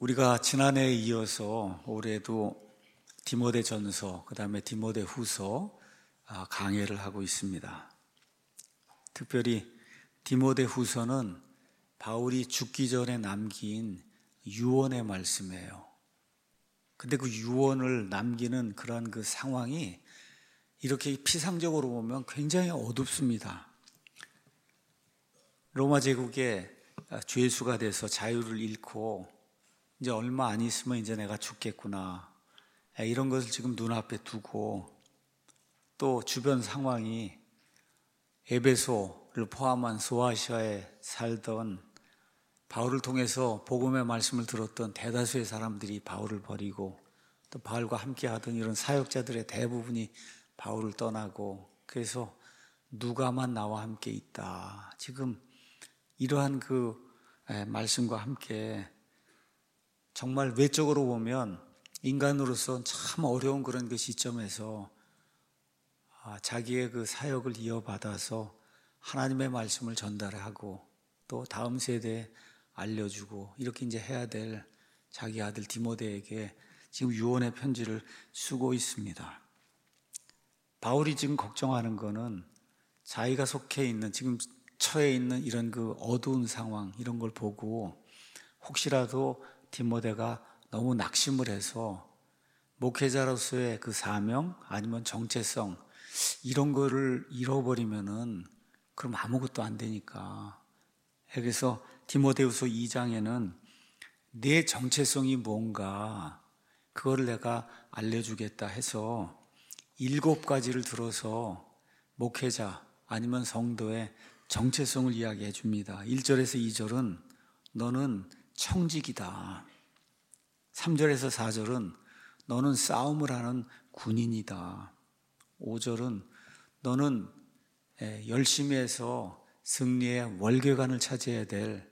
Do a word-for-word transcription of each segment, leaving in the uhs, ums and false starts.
우리가 지난해에 이어서 올해도 디모데전서, 그 다음에 디모데후서 강해를 하고 있습니다. 특별히 디모데후서는 바울이 죽기 전에 남긴 유언의 말씀이에요. 근데 그 유언을 남기는 그런 그 상황이 이렇게 피상적으로 보면 굉장히 어둡습니다. 로마 제국의 죄수가 돼서 자유를 잃고 이제 얼마 안 있으면 이제 내가 죽겠구나, 이런 것을 지금 눈앞에 두고, 또 주변 상황이 에베소를 포함한 소아시아에 살던 바울을 통해서 복음의 말씀을 들었던 대다수의 사람들이 바울을 버리고, 또 바울과 함께 하던 이런 사역자들의 대부분이 바울을 떠나고, 그래서 누가만 나와 함께 있다. 지금 이러한 그 말씀과 함께 정말 외적으로 보면 인간으로서 참 어려운 그런 그 시점에서 자기의 그 사역을 이어받아서 하나님의 말씀을 전달하고 또 다음 세대에 알려주고 이렇게 이제 해야 될 자기 아들 디모데에게 지금 유언의 편지를 쓰고 있습니다. 바울이 지금 걱정하는 거는 자기가 속해 있는, 지금 처해 있는 이런 그 어두운 상황, 이런 걸 보고 혹시라도 디모데가 너무 낙심을 해서 목회자로서의 그 사명 아니면 정체성 이런 거를 잃어버리면은 그럼 아무것도 안 되니까. 그래서 디모데후서 이 장에는 내 정체성이 뭔가 그거를 내가 알려주겠다 해서 일곱 가지를 들어서 목회자 아니면 성도의 정체성을 이야기해 줍니다. 일 절에서 이 절은 너는 청직이다. 삼 절에서 사 절은 너는 싸움을 하는 군인이다. 오 절은 너는 열심히 해서 승리의 월계관을 차지해야 될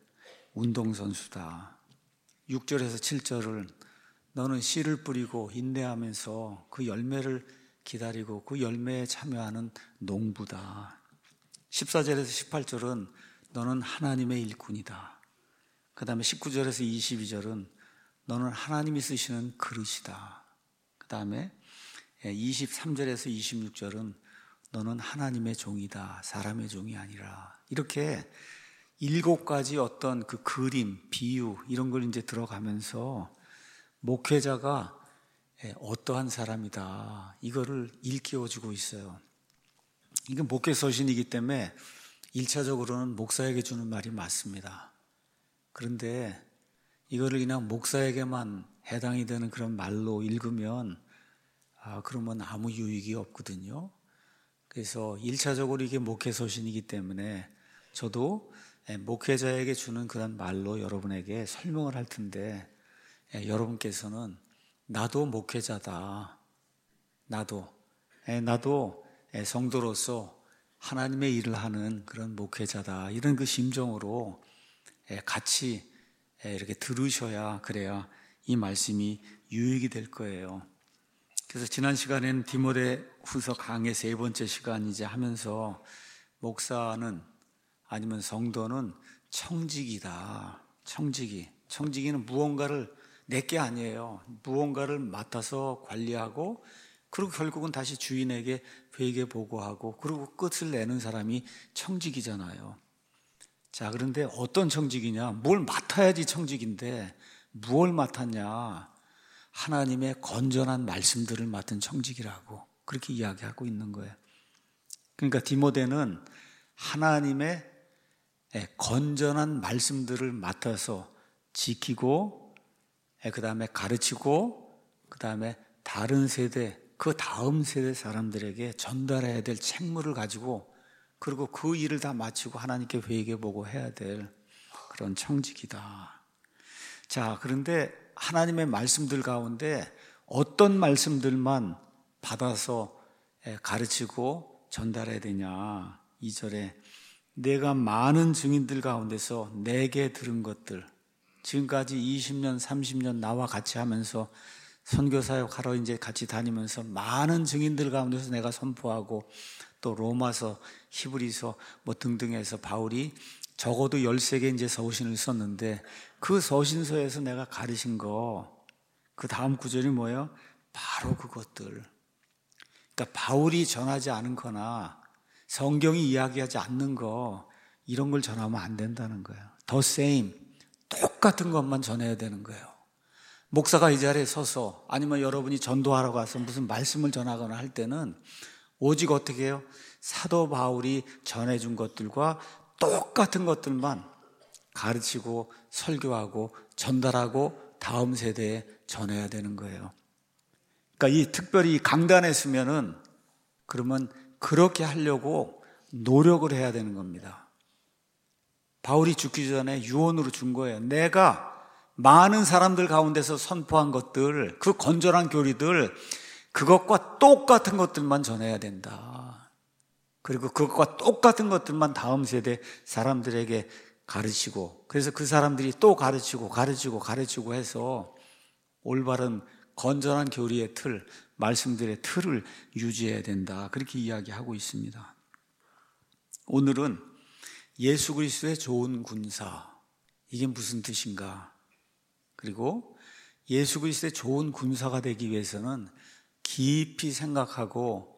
운동선수다. 육 절에서 칠 절은 너는 씨를 뿌리고 인내하면서 그 열매를 기다리고 그 열매에 참여하는 농부다. 십사 절에서 십팔 절은 너는 하나님의 일꾼이다. 그 다음에 십구 절에서 이십이 절은 너는 하나님이 쓰시는 그릇이다. 그 다음에 이십삼 절에서 이십육 절은 너는 하나님의 종이다. 사람의 종이 아니라. 이렇게 일곱 가지 어떤 그 그림, 비유 이런 걸 이제 들어가면서 목회자가 어떠한 사람이다. 이거를 일깨워주고 있어요. 이건 목회 서신이기 때문에 일차적으로는 목사에게 주는 말이 맞습니다. 그런데 이거를 그냥 목사에게만 해당이 되는 그런 말로 읽으면 아, 그러면 아무 유익이 없거든요. 그래서 일차적으로 이게 목회 서신이기 때문에 저도 목회자에게 주는 그런 말로 여러분에게 설명을 할 텐데, 여러분께서는 나도 목회자다. 나도 나도 성도로서 하나님의 일을 하는 그런 목회자다. 이런 그 심정으로 같이 이렇게 들으셔야, 그래야 이 말씀이 유익이 될 거예요. 그래서 지난 시간에는 디모데후서 강의 세 번째 시간 이제 하면서 목사는 아니면 성도는 청직이다. 청직이. 청직이는 무언가를 내게 아니에요. 무언가를 맡아서 관리하고, 그리고 결국은 다시 주인에게 회계 보고하고, 그리고 끝을 내는 사람이 청직이잖아요. 자, 그런데 어떤 청직이냐? 뭘 맡아야지 청직인데 무엇을 맡았냐? 하나님의 건전한 말씀들을 맡은 청직이라고 그렇게 이야기하고 있는 거예요. 그러니까 디모데는 하나님의 건전한 말씀들을 맡아서 지키고, 그 다음에 가르치고, 그 다음에 다른 세대, 그 다음 세대 사람들에게 전달해야 될 책무를 가지고, 그리고 그 일을 다 마치고 하나님께 회개보고 해야 될 그런 청직이다. 자, 그런데 하나님의 말씀들 가운데 어떤 말씀들만 받아서 가르치고 전달해야 되냐? 이 절에 내가 많은 증인들 가운데서 내게 들은 것들, 지금까지 이십 년, 삼십 년 나와 같이 하면서 선교사역 하러 이제 같이 다니면서 많은 증인들 가운데서 내가 선포하고, 또 로마서, 히브리서 뭐 등등해서 바울이 적어도 열세 개 이제 서신을 썼는데 그 서신서에서 내가 가르친 거, 그 다음 구절이 뭐예요? 바로 그것들. 그러니까 바울이 전하지 않은 거나 성경이 이야기하지 않는 거, 이런 걸 전하면 안 된다는 거예요. The same, 똑같은 것만 전해야 되는 거예요. 목사가 이 자리에 서서 아니면 여러분이 전도하러 가서 무슨 말씀을 전하거나 할 때는 오직 어떻게 해요? 사도 바울이 전해준 것들과 똑같은 것들만 가르치고 설교하고 전달하고 다음 세대에 전해야 되는 거예요. 그러니까 이 특별히 강단에 서면은 그러면 그렇게 하려고 노력을 해야 되는 겁니다. 바울이 죽기 전에 유언으로 준 거예요. 내가 많은 사람들 가운데서 선포한 것들, 그 건전한 교리들, 그것과 똑같은 것들만 전해야 된다. 그리고 그것과 똑같은 것들만 다음 세대 사람들에게 가르치고, 그래서 그 사람들이 또 가르치고 가르치고 가르치고 해서 올바른 건전한 교리의 틀, 말씀들의 틀을 유지해야 된다. 그렇게 이야기하고 있습니다. 오늘은 예수 그리스도의 좋은 군사, 이게 무슨 뜻인가? 그리고 예수 그리스도의 좋은 군사가 되기 위해서는 깊이 생각하고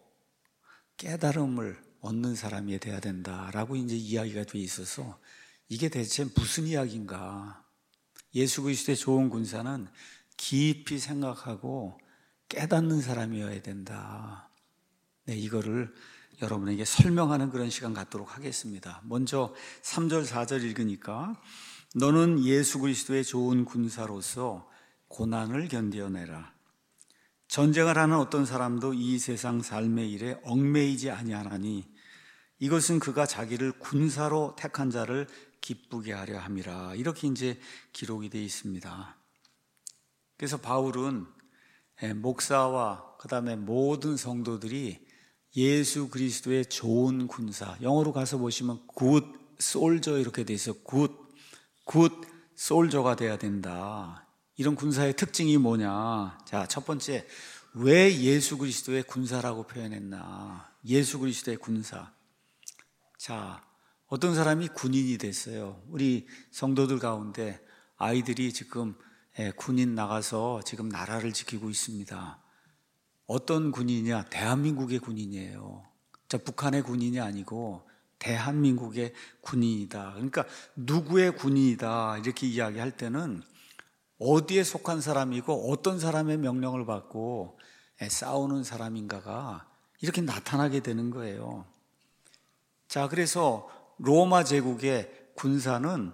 깨달음을 얻는 사람이 돼야 된다라고 이제 이야기가 돼 있어서 이게 대체 무슨 이야기인가? 예수 그리스도의 좋은 군사는 깊이 생각하고 깨닫는 사람이어야 된다. 네, 이거를 여러분에게 설명하는 그런 시간 갖도록 하겠습니다. 먼저 삼 절 사 절 읽으니까 너는 예수 그리스도의 좋은 군사로서 고난을 견뎌내라. 전쟁을 하는 어떤 사람도 이 세상 삶의 일에 얽매이지 아니하나니 이것은 그가 자기를 군사로 택한 자를 기쁘게 하려 함이라. 이렇게 이제 기록이 되어 있습니다. 그래서 바울은 목사와 그 다음에 모든 성도들이 예수 그리스도의 좋은 군사, 영어로 가서 보시면 good soldier 이렇게 돼 있어요. good, good soldier가 돼야 된다. 이런 군사의 특징이 뭐냐? 자, 첫 번째, 왜 예수 그리스도의 군사라고 표현했나? 예수 그리스도의 군사. 자, 어떤 사람이 군인이 됐어요. 우리 성도들 가운데 아이들이 지금 군인 나가서 지금 나라를 지키고 있습니다. 어떤 군인이냐? 대한민국의 군인이에요. 자, 북한의 군인이 아니고 대한민국의 군인이다. 그러니까 누구의 군인이다 이렇게 이야기할 때는 어디에 속한 사람이고 어떤 사람의 명령을 받고 싸우는 사람인가가 이렇게 나타나게 되는 거예요. 자, 그래서 로마 제국의 군사는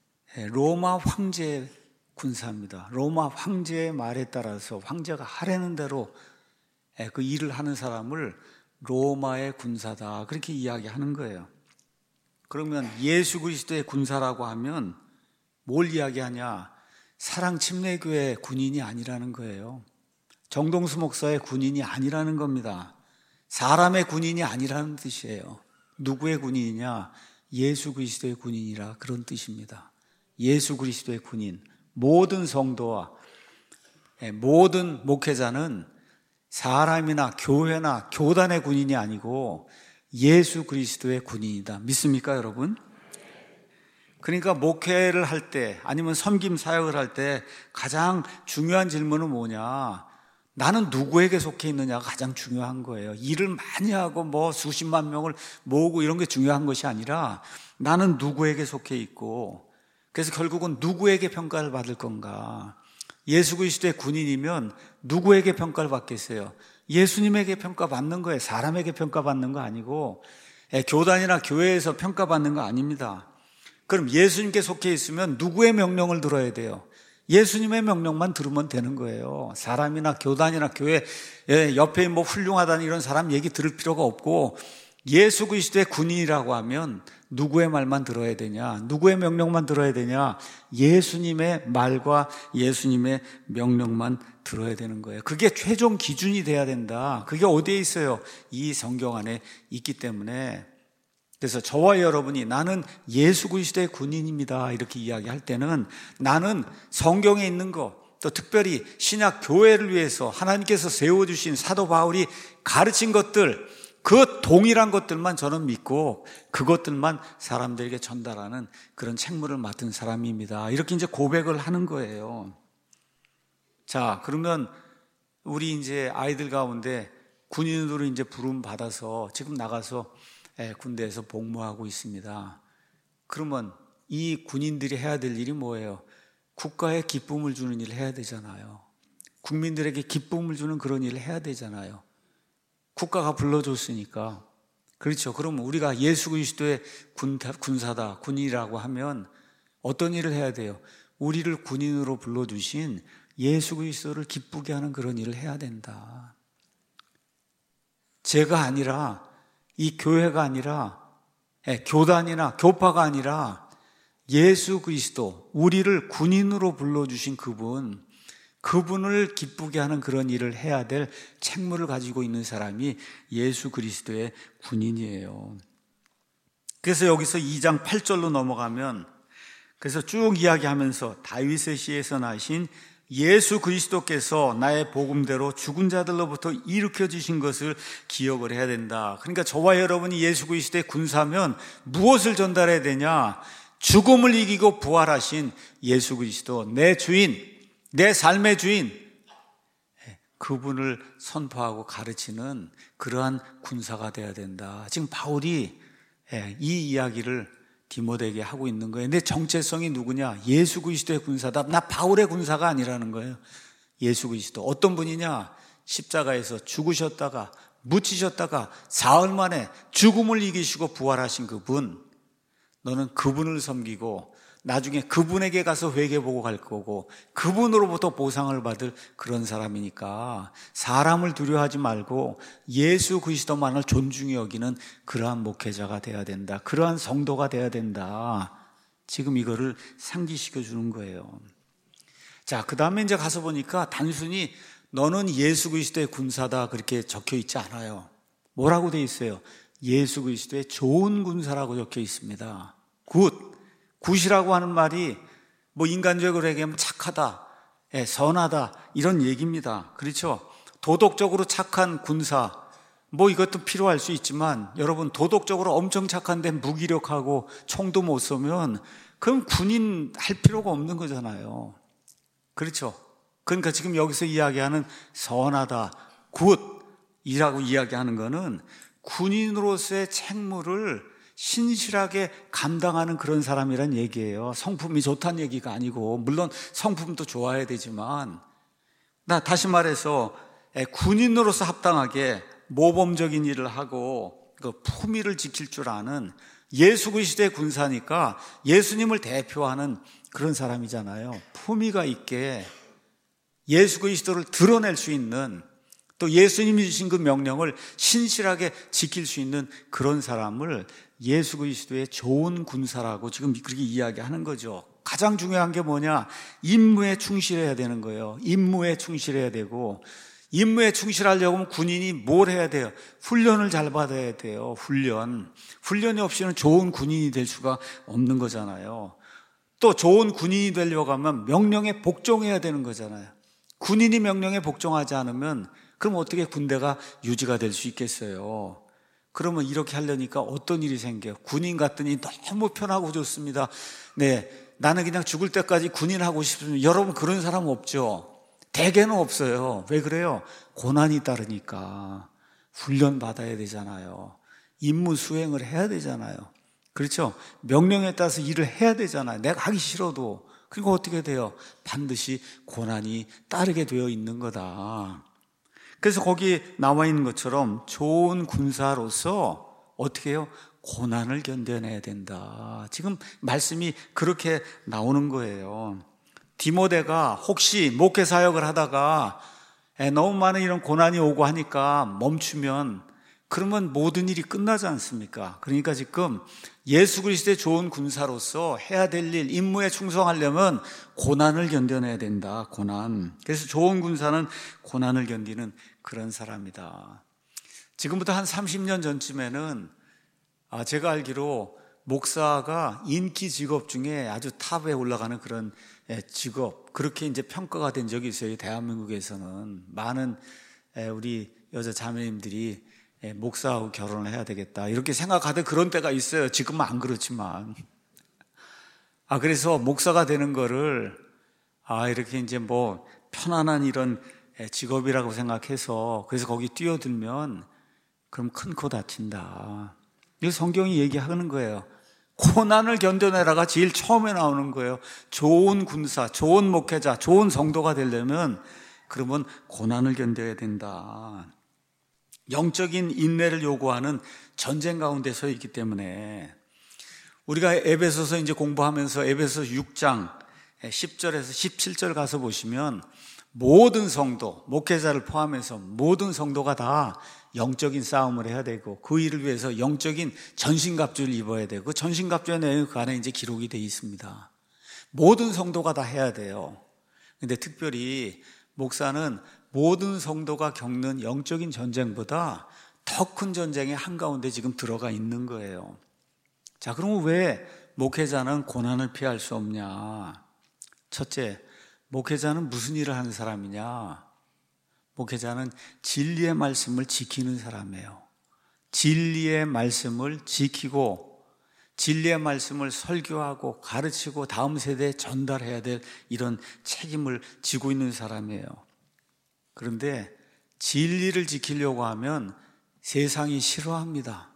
로마 황제의 군사입니다. 로마 황제의 말에 따라서 황제가 하라는 대로 그 일을 하는 사람을 로마의 군사다 그렇게 이야기하는 거예요. 그러면 예수 그리스도의 군사라고 하면 뭘 이야기하냐? 사랑침례교회 군인이 아니라는 거예요. 정동수 목사의 군인이 아니라는 겁니다. 사람의 군인이 아니라는 뜻이에요. 누구의 군인이냐? 예수 그리스도의 군인이라 그런 뜻입니다. 예수 그리스도의 군인. 모든 성도와 모든 목회자는 사람이나 교회나 교단의 군인이 아니고 예수 그리스도의 군인이다. 믿습니까, 여러분? 그러니까 목회를 할 때 아니면 섬김 사역을 할 때 가장 중요한 질문은 뭐냐? 나는 누구에게 속해 있느냐가 가장 중요한 거예요. 일을 많이 하고 뭐 수십만 명을 모으고 이런 게 중요한 것이 아니라 나는 누구에게 속해 있고, 그래서 결국은 누구에게 평가를 받을 건가? 예수 그리스도의 군인이면 누구에게 평가를 받겠어요? 예수님에게 평가받는 거예요. 사람에게 평가받는 거 아니고 교단이나 교회에서 평가받는 거 아닙니다. 그럼 예수님께 속해 있으면 누구의 명령을 들어야 돼요? 예수님의 명령만 들으면 되는 거예요. 사람이나 교단이나 교회 옆에 뭐 훌륭하다는 이런 사람 얘기 들을 필요가 없고, 예수 그리스도의 군인이라고 하면 누구의 말만 들어야 되냐? 누구의 명령만 들어야 되냐? 예수님의 말과 예수님의 명령만 들어야 되는 거예요. 그게 최종 기준이 돼야 된다. 그게 어디에 있어요? 이 성경 안에 있기 때문에. 그래서 저와 여러분이 나는 예수 그리스도의 군인입니다 이렇게 이야기할 때는 나는 성경에 있는 거, 또 특별히 신약 교회를 위해서 하나님께서 세워주신 사도 바울이 가르친 것들, 그 동일한 것들만 저는 믿고 그것들만 사람들에게 전달하는 그런 책무를 맡은 사람입니다. 이렇게 이제 고백을 하는 거예요. 자, 그러면 우리 이제 아이들 가운데 군인으로 이제 부름 받아서 지금 나가서 군대에서 복무하고 있습니다. 그러면 이 군인들이 해야 될 일이 뭐예요? 국가에 기쁨을 주는 일을 해야 되잖아요. 국민들에게 기쁨을 주는 그런 일을 해야 되잖아요. 국가가 불러줬으니까. 그렇죠. 그럼 우리가 예수 그리스도의 군, 군사다, 군인이라고 하면 어떤 일을 해야 돼요? 우리를 군인으로 불러주신 예수 그리스도를 기쁘게 하는 그런 일을 해야 된다. 제가 아니라, 이 교회가 아니라, 교단이나 교파가 아니라 예수 그리스도, 우리를 군인으로 불러주신 그분, 그분을 기쁘게 하는 그런 일을 해야 될 책무를 가지고 있는 사람이 예수 그리스도의 군인이에요. 그래서 여기서 이 장 팔 절로 넘어가면, 그래서 쭉 이야기하면서 다윗의 시에서 나신 예수 그리스도께서 나의 복음대로 죽은 자들로부터 일으켜 주신 것을 기억을 해야 된다. 그러니까 저와 여러분이 예수 그리스도의 군사면 무엇을 전달해야 되냐? 죽음을 이기고 부활하신 예수 그리스도, 내 주인, 내 삶의 주인, 그분을 선포하고 가르치는 그러한 군사가 되어야 된다. 지금 바울이 이 이야기를 디모데에게 하고 있는 거예요. 내 정체성이 누구냐? 예수 그리스도의 군사다. 나 바울의 군사가 아니라는 거예요. 예수 그리스도. 어떤 분이냐? 십자가에서 죽으셨다가 묻히셨다가 사흘 만에 죽음을 이기시고 부활하신 그분. 너는 그분을 섬기고 나중에 그분에게 가서 회개보고 갈 거고 그분으로부터 보상을 받을 그런 사람이니까 사람을 두려워하지 말고 예수 그리스도만을 존중히 여기는 그러한 목회자가 돼야 된다. 그러한 성도가 돼야 된다. 지금 이거를 상기시켜 주는 거예요. 자, 그 다음에 이제 가서 보니까 단순히 너는 예수 그리스도의 군사다 그렇게 적혀 있지 않아요. 뭐라고 돼 있어요? 예수 그리스도의 좋은 군사라고 적혀 있습니다. 굿. 굿이라고 하는 말이 뭐 인간적으로 얘기하면 착하다, 예, 선하다 이런 얘기입니다. 그렇죠? 도덕적으로 착한 군사, 뭐 이것도 필요할 수 있지만 여러분 도덕적으로 엄청 착한데 무기력하고 총도 못 쏘면 그럼 군인 할 필요가 없는 거잖아요. 그렇죠? 그러니까 지금 여기서 이야기하는 선하다, 굿이라고 이야기하는 거는 군인으로서의 책무를 신실하게 감당하는 그런 사람이란 얘기예요. 성품이 좋다는 얘기가 아니고, 물론 성품도 좋아야 되지만, 나 다시 말해서 군인으로서 합당하게 모범적인 일을 하고 그 품위를 지킬 줄 아는 예수 그리스도의 군사니까 예수님을 대표하는 그런 사람이잖아요. 품위가 있게 예수 그리스도를 드러낼 수 있는, 또 예수님이 주신 그 명령을 신실하게 지킬 수 있는 그런 사람을 예수 그리스도의 좋은 군사라고 지금 그렇게 이야기하는 거죠. 가장 중요한 게 뭐냐? 임무에 충실해야 되는 거예요. 임무에 충실해야 되고, 임무에 충실하려고 하면 군인이 뭘 해야 돼요? 훈련을 잘 받아야 돼요. 훈련. 훈련이 없이는 좋은 군인이 될 수가 없는 거잖아요. 또 좋은 군인이 되려고 하면 명령에 복종해야 되는 거잖아요. 군인이 명령에 복종하지 않으면 그럼 어떻게 군대가 유지가 될 수 있겠어요? 그러면 이렇게 하려니까 어떤 일이 생겨요? 군인 같더니 너무 편하고 좋습니다. 네, 나는 그냥 죽을 때까지 군인 하고 싶으면, 여러분 그런 사람 없죠? 대개는 없어요. 왜 그래요? 고난이 따르니까 훈련 받아야 되잖아요. 임무 수행을 해야 되잖아요. 그렇죠? 명령에 따라서 일을 해야 되잖아요. 내가 하기 싫어도. 그리고 어떻게 돼요? 반드시 고난이 따르게 되어 있는 거다. 그래서 거기 나와 있는 것처럼 좋은 군사로서 어떻게 해요? 고난을 견뎌내야 된다. 지금 말씀이 그렇게 나오는 거예요. 디모데가 혹시 목회 사역을 하다가 너무 많은 이런 고난이 오고 하니까 멈추면 그러면 모든 일이 끝나지 않습니까? 그러니까 지금 예수 그리스도의 좋은 군사로서 해야 될 일, 임무에 충성하려면 고난을 견뎌내야 된다. 고난. 그래서 좋은 군사는 고난을 견디는 그런 사람이다. 지금부터 한 삼십 년 전쯤에는 제가 알기로 목사가 인기 직업 중에 아주 탑에 올라가는 그런 직업, 그렇게 이제 평가가 된 적이 있어요. 대한민국에서는 많은 우리 여자 자매님들이 예, 목사하고 결혼을 해야 되겠다 이렇게 생각하던 그런 때가 있어요. 지금은 안 그렇지만. 아, 그래서 목사가 되는 거를 아, 이렇게 이제 뭐 편안한 이런 직업이라고 생각해서 그래서 거기 뛰어들면 그럼 큰 코 다친다. 이거 성경이 얘기하는 거예요. 고난을 견뎌내라가 제일 처음에 나오는 거예요. 좋은 군사, 좋은 목회자, 좋은 성도가 되려면 그러면 고난을 견뎌야 된다. 영적인 인내를 요구하는 전쟁 가운데 서 있기 때문에 우리가 에베소서 이제 공부하면서 에베소서 육 장 십 절에서 십칠 절 가서 보시면 모든 성도, 목회자를 포함해서 모든 성도가 다 영적인 싸움을 해야 되고 그 일을 위해서 영적인 전신갑주를 입어야 되고 그 전신갑주의 내용 그 안에 이제 기록이 되어 있습니다. 모든 성도가 다 해야 돼요. 근데 특별히 목사는 모든 성도가 겪는 영적인 전쟁보다 더 큰 전쟁의 한가운데 지금 들어가 있는 거예요. 자, 그러면 왜 목회자는 고난을 피할 수 없냐? 첫째, 목회자는 무슨 일을 하는 사람이냐? 목회자는 진리의 말씀을 지키는 사람이에요. 진리의 말씀을 지키고 진리의 말씀을 설교하고 가르치고 다음 세대에 전달해야 될 이런 책임을 지고 있는 사람이에요. 그런데 진리를 지키려고 하면 세상이 싫어합니다.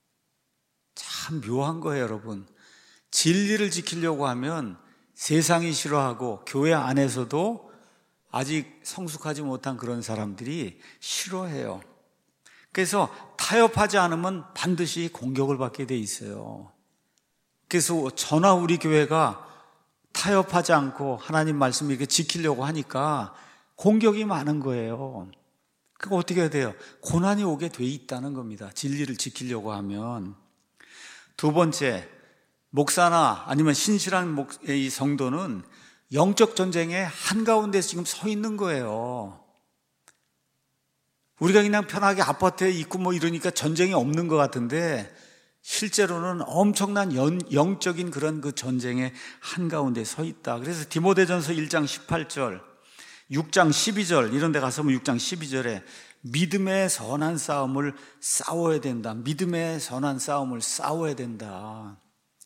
참 묘한 거예요, 여러분. 진리를 지키려고 하면 세상이 싫어하고 교회 안에서도 아직 성숙하지 못한 그런 사람들이 싫어해요. 그래서 타협하지 않으면 반드시 공격을 받게 돼 있어요. 그래서 저나 우리 교회가 타협하지 않고 하나님 말씀을 이렇게 지키려고 하니까 공격이 많은 거예요. 그거 어떻게 해야 돼요? 고난이 오게 돼 있다는 겁니다. 진리를 지키려고 하면. 두 번째, 목사나 아니면 신실한 목, 이 성도는 영적 전쟁의 한가운데 지금 서 있는 거예요. 우리가 그냥 편하게 아파트에 있고 뭐 이러니까 전쟁이 없는 것 같은데 실제로는 엄청난 연, 영적인 그런 그 전쟁의 한가운데 서 있다. 그래서 디모데전서 일 장 십팔 절, 육 장 십이 절 이런 데 가서 육 장 십이 절에 믿음의 선한 싸움을 싸워야 된다. 믿음의 선한 싸움을 싸워야 된다.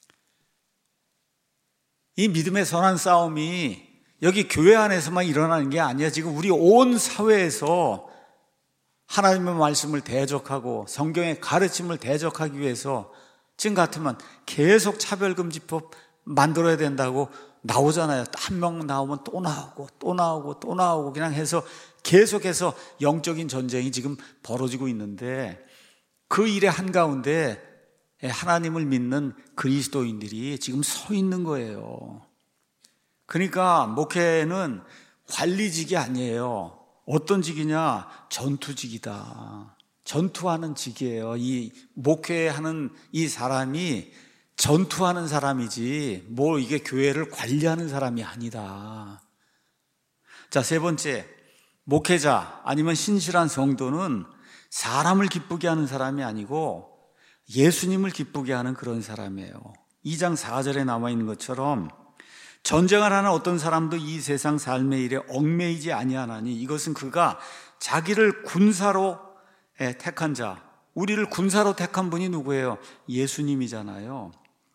이 믿음의 선한 싸움이 여기 교회 안에서만 일어나는 게 아니야. 지금 우리 온 사회에서 하나님의 말씀을 대적하고 성경의 가르침을 대적하기 위해서 지금 같으면 계속 차별금지법 만들어야 된다고 나오잖아요. 한 명 나오면 또 나오고 또 나오고 또 나오고 그냥 해서 계속해서 영적인 전쟁이 지금 벌어지고 있는데 그 일의 한가운데 하나님을 믿는 그리스도인들이 지금 서 있는 거예요. 그러니까 목회는 관리직이 아니에요. 어떤 직이냐? 전투직이다. 전투하는 직이에요. 이 목회하는 이 사람이 전투하는 사람이지 뭐 이게 교회를 관리하는 사람이 아니다. 자, 세 번째, 목회자 아니면 신실한 성도는 사람을 기쁘게 하는 사람이 아니고 예수님을 기쁘게 하는 그런 사람이에요. 이 장 사 절에 나와 있는 것처럼 전쟁을 하는 어떤 사람도 이 세상 삶의 일에 얽매이지 아니하나니 이것은 그가 자기를 군사로 택한 자, 우리를 군사로 택한 분이 누구예요? 예수님이잖아요.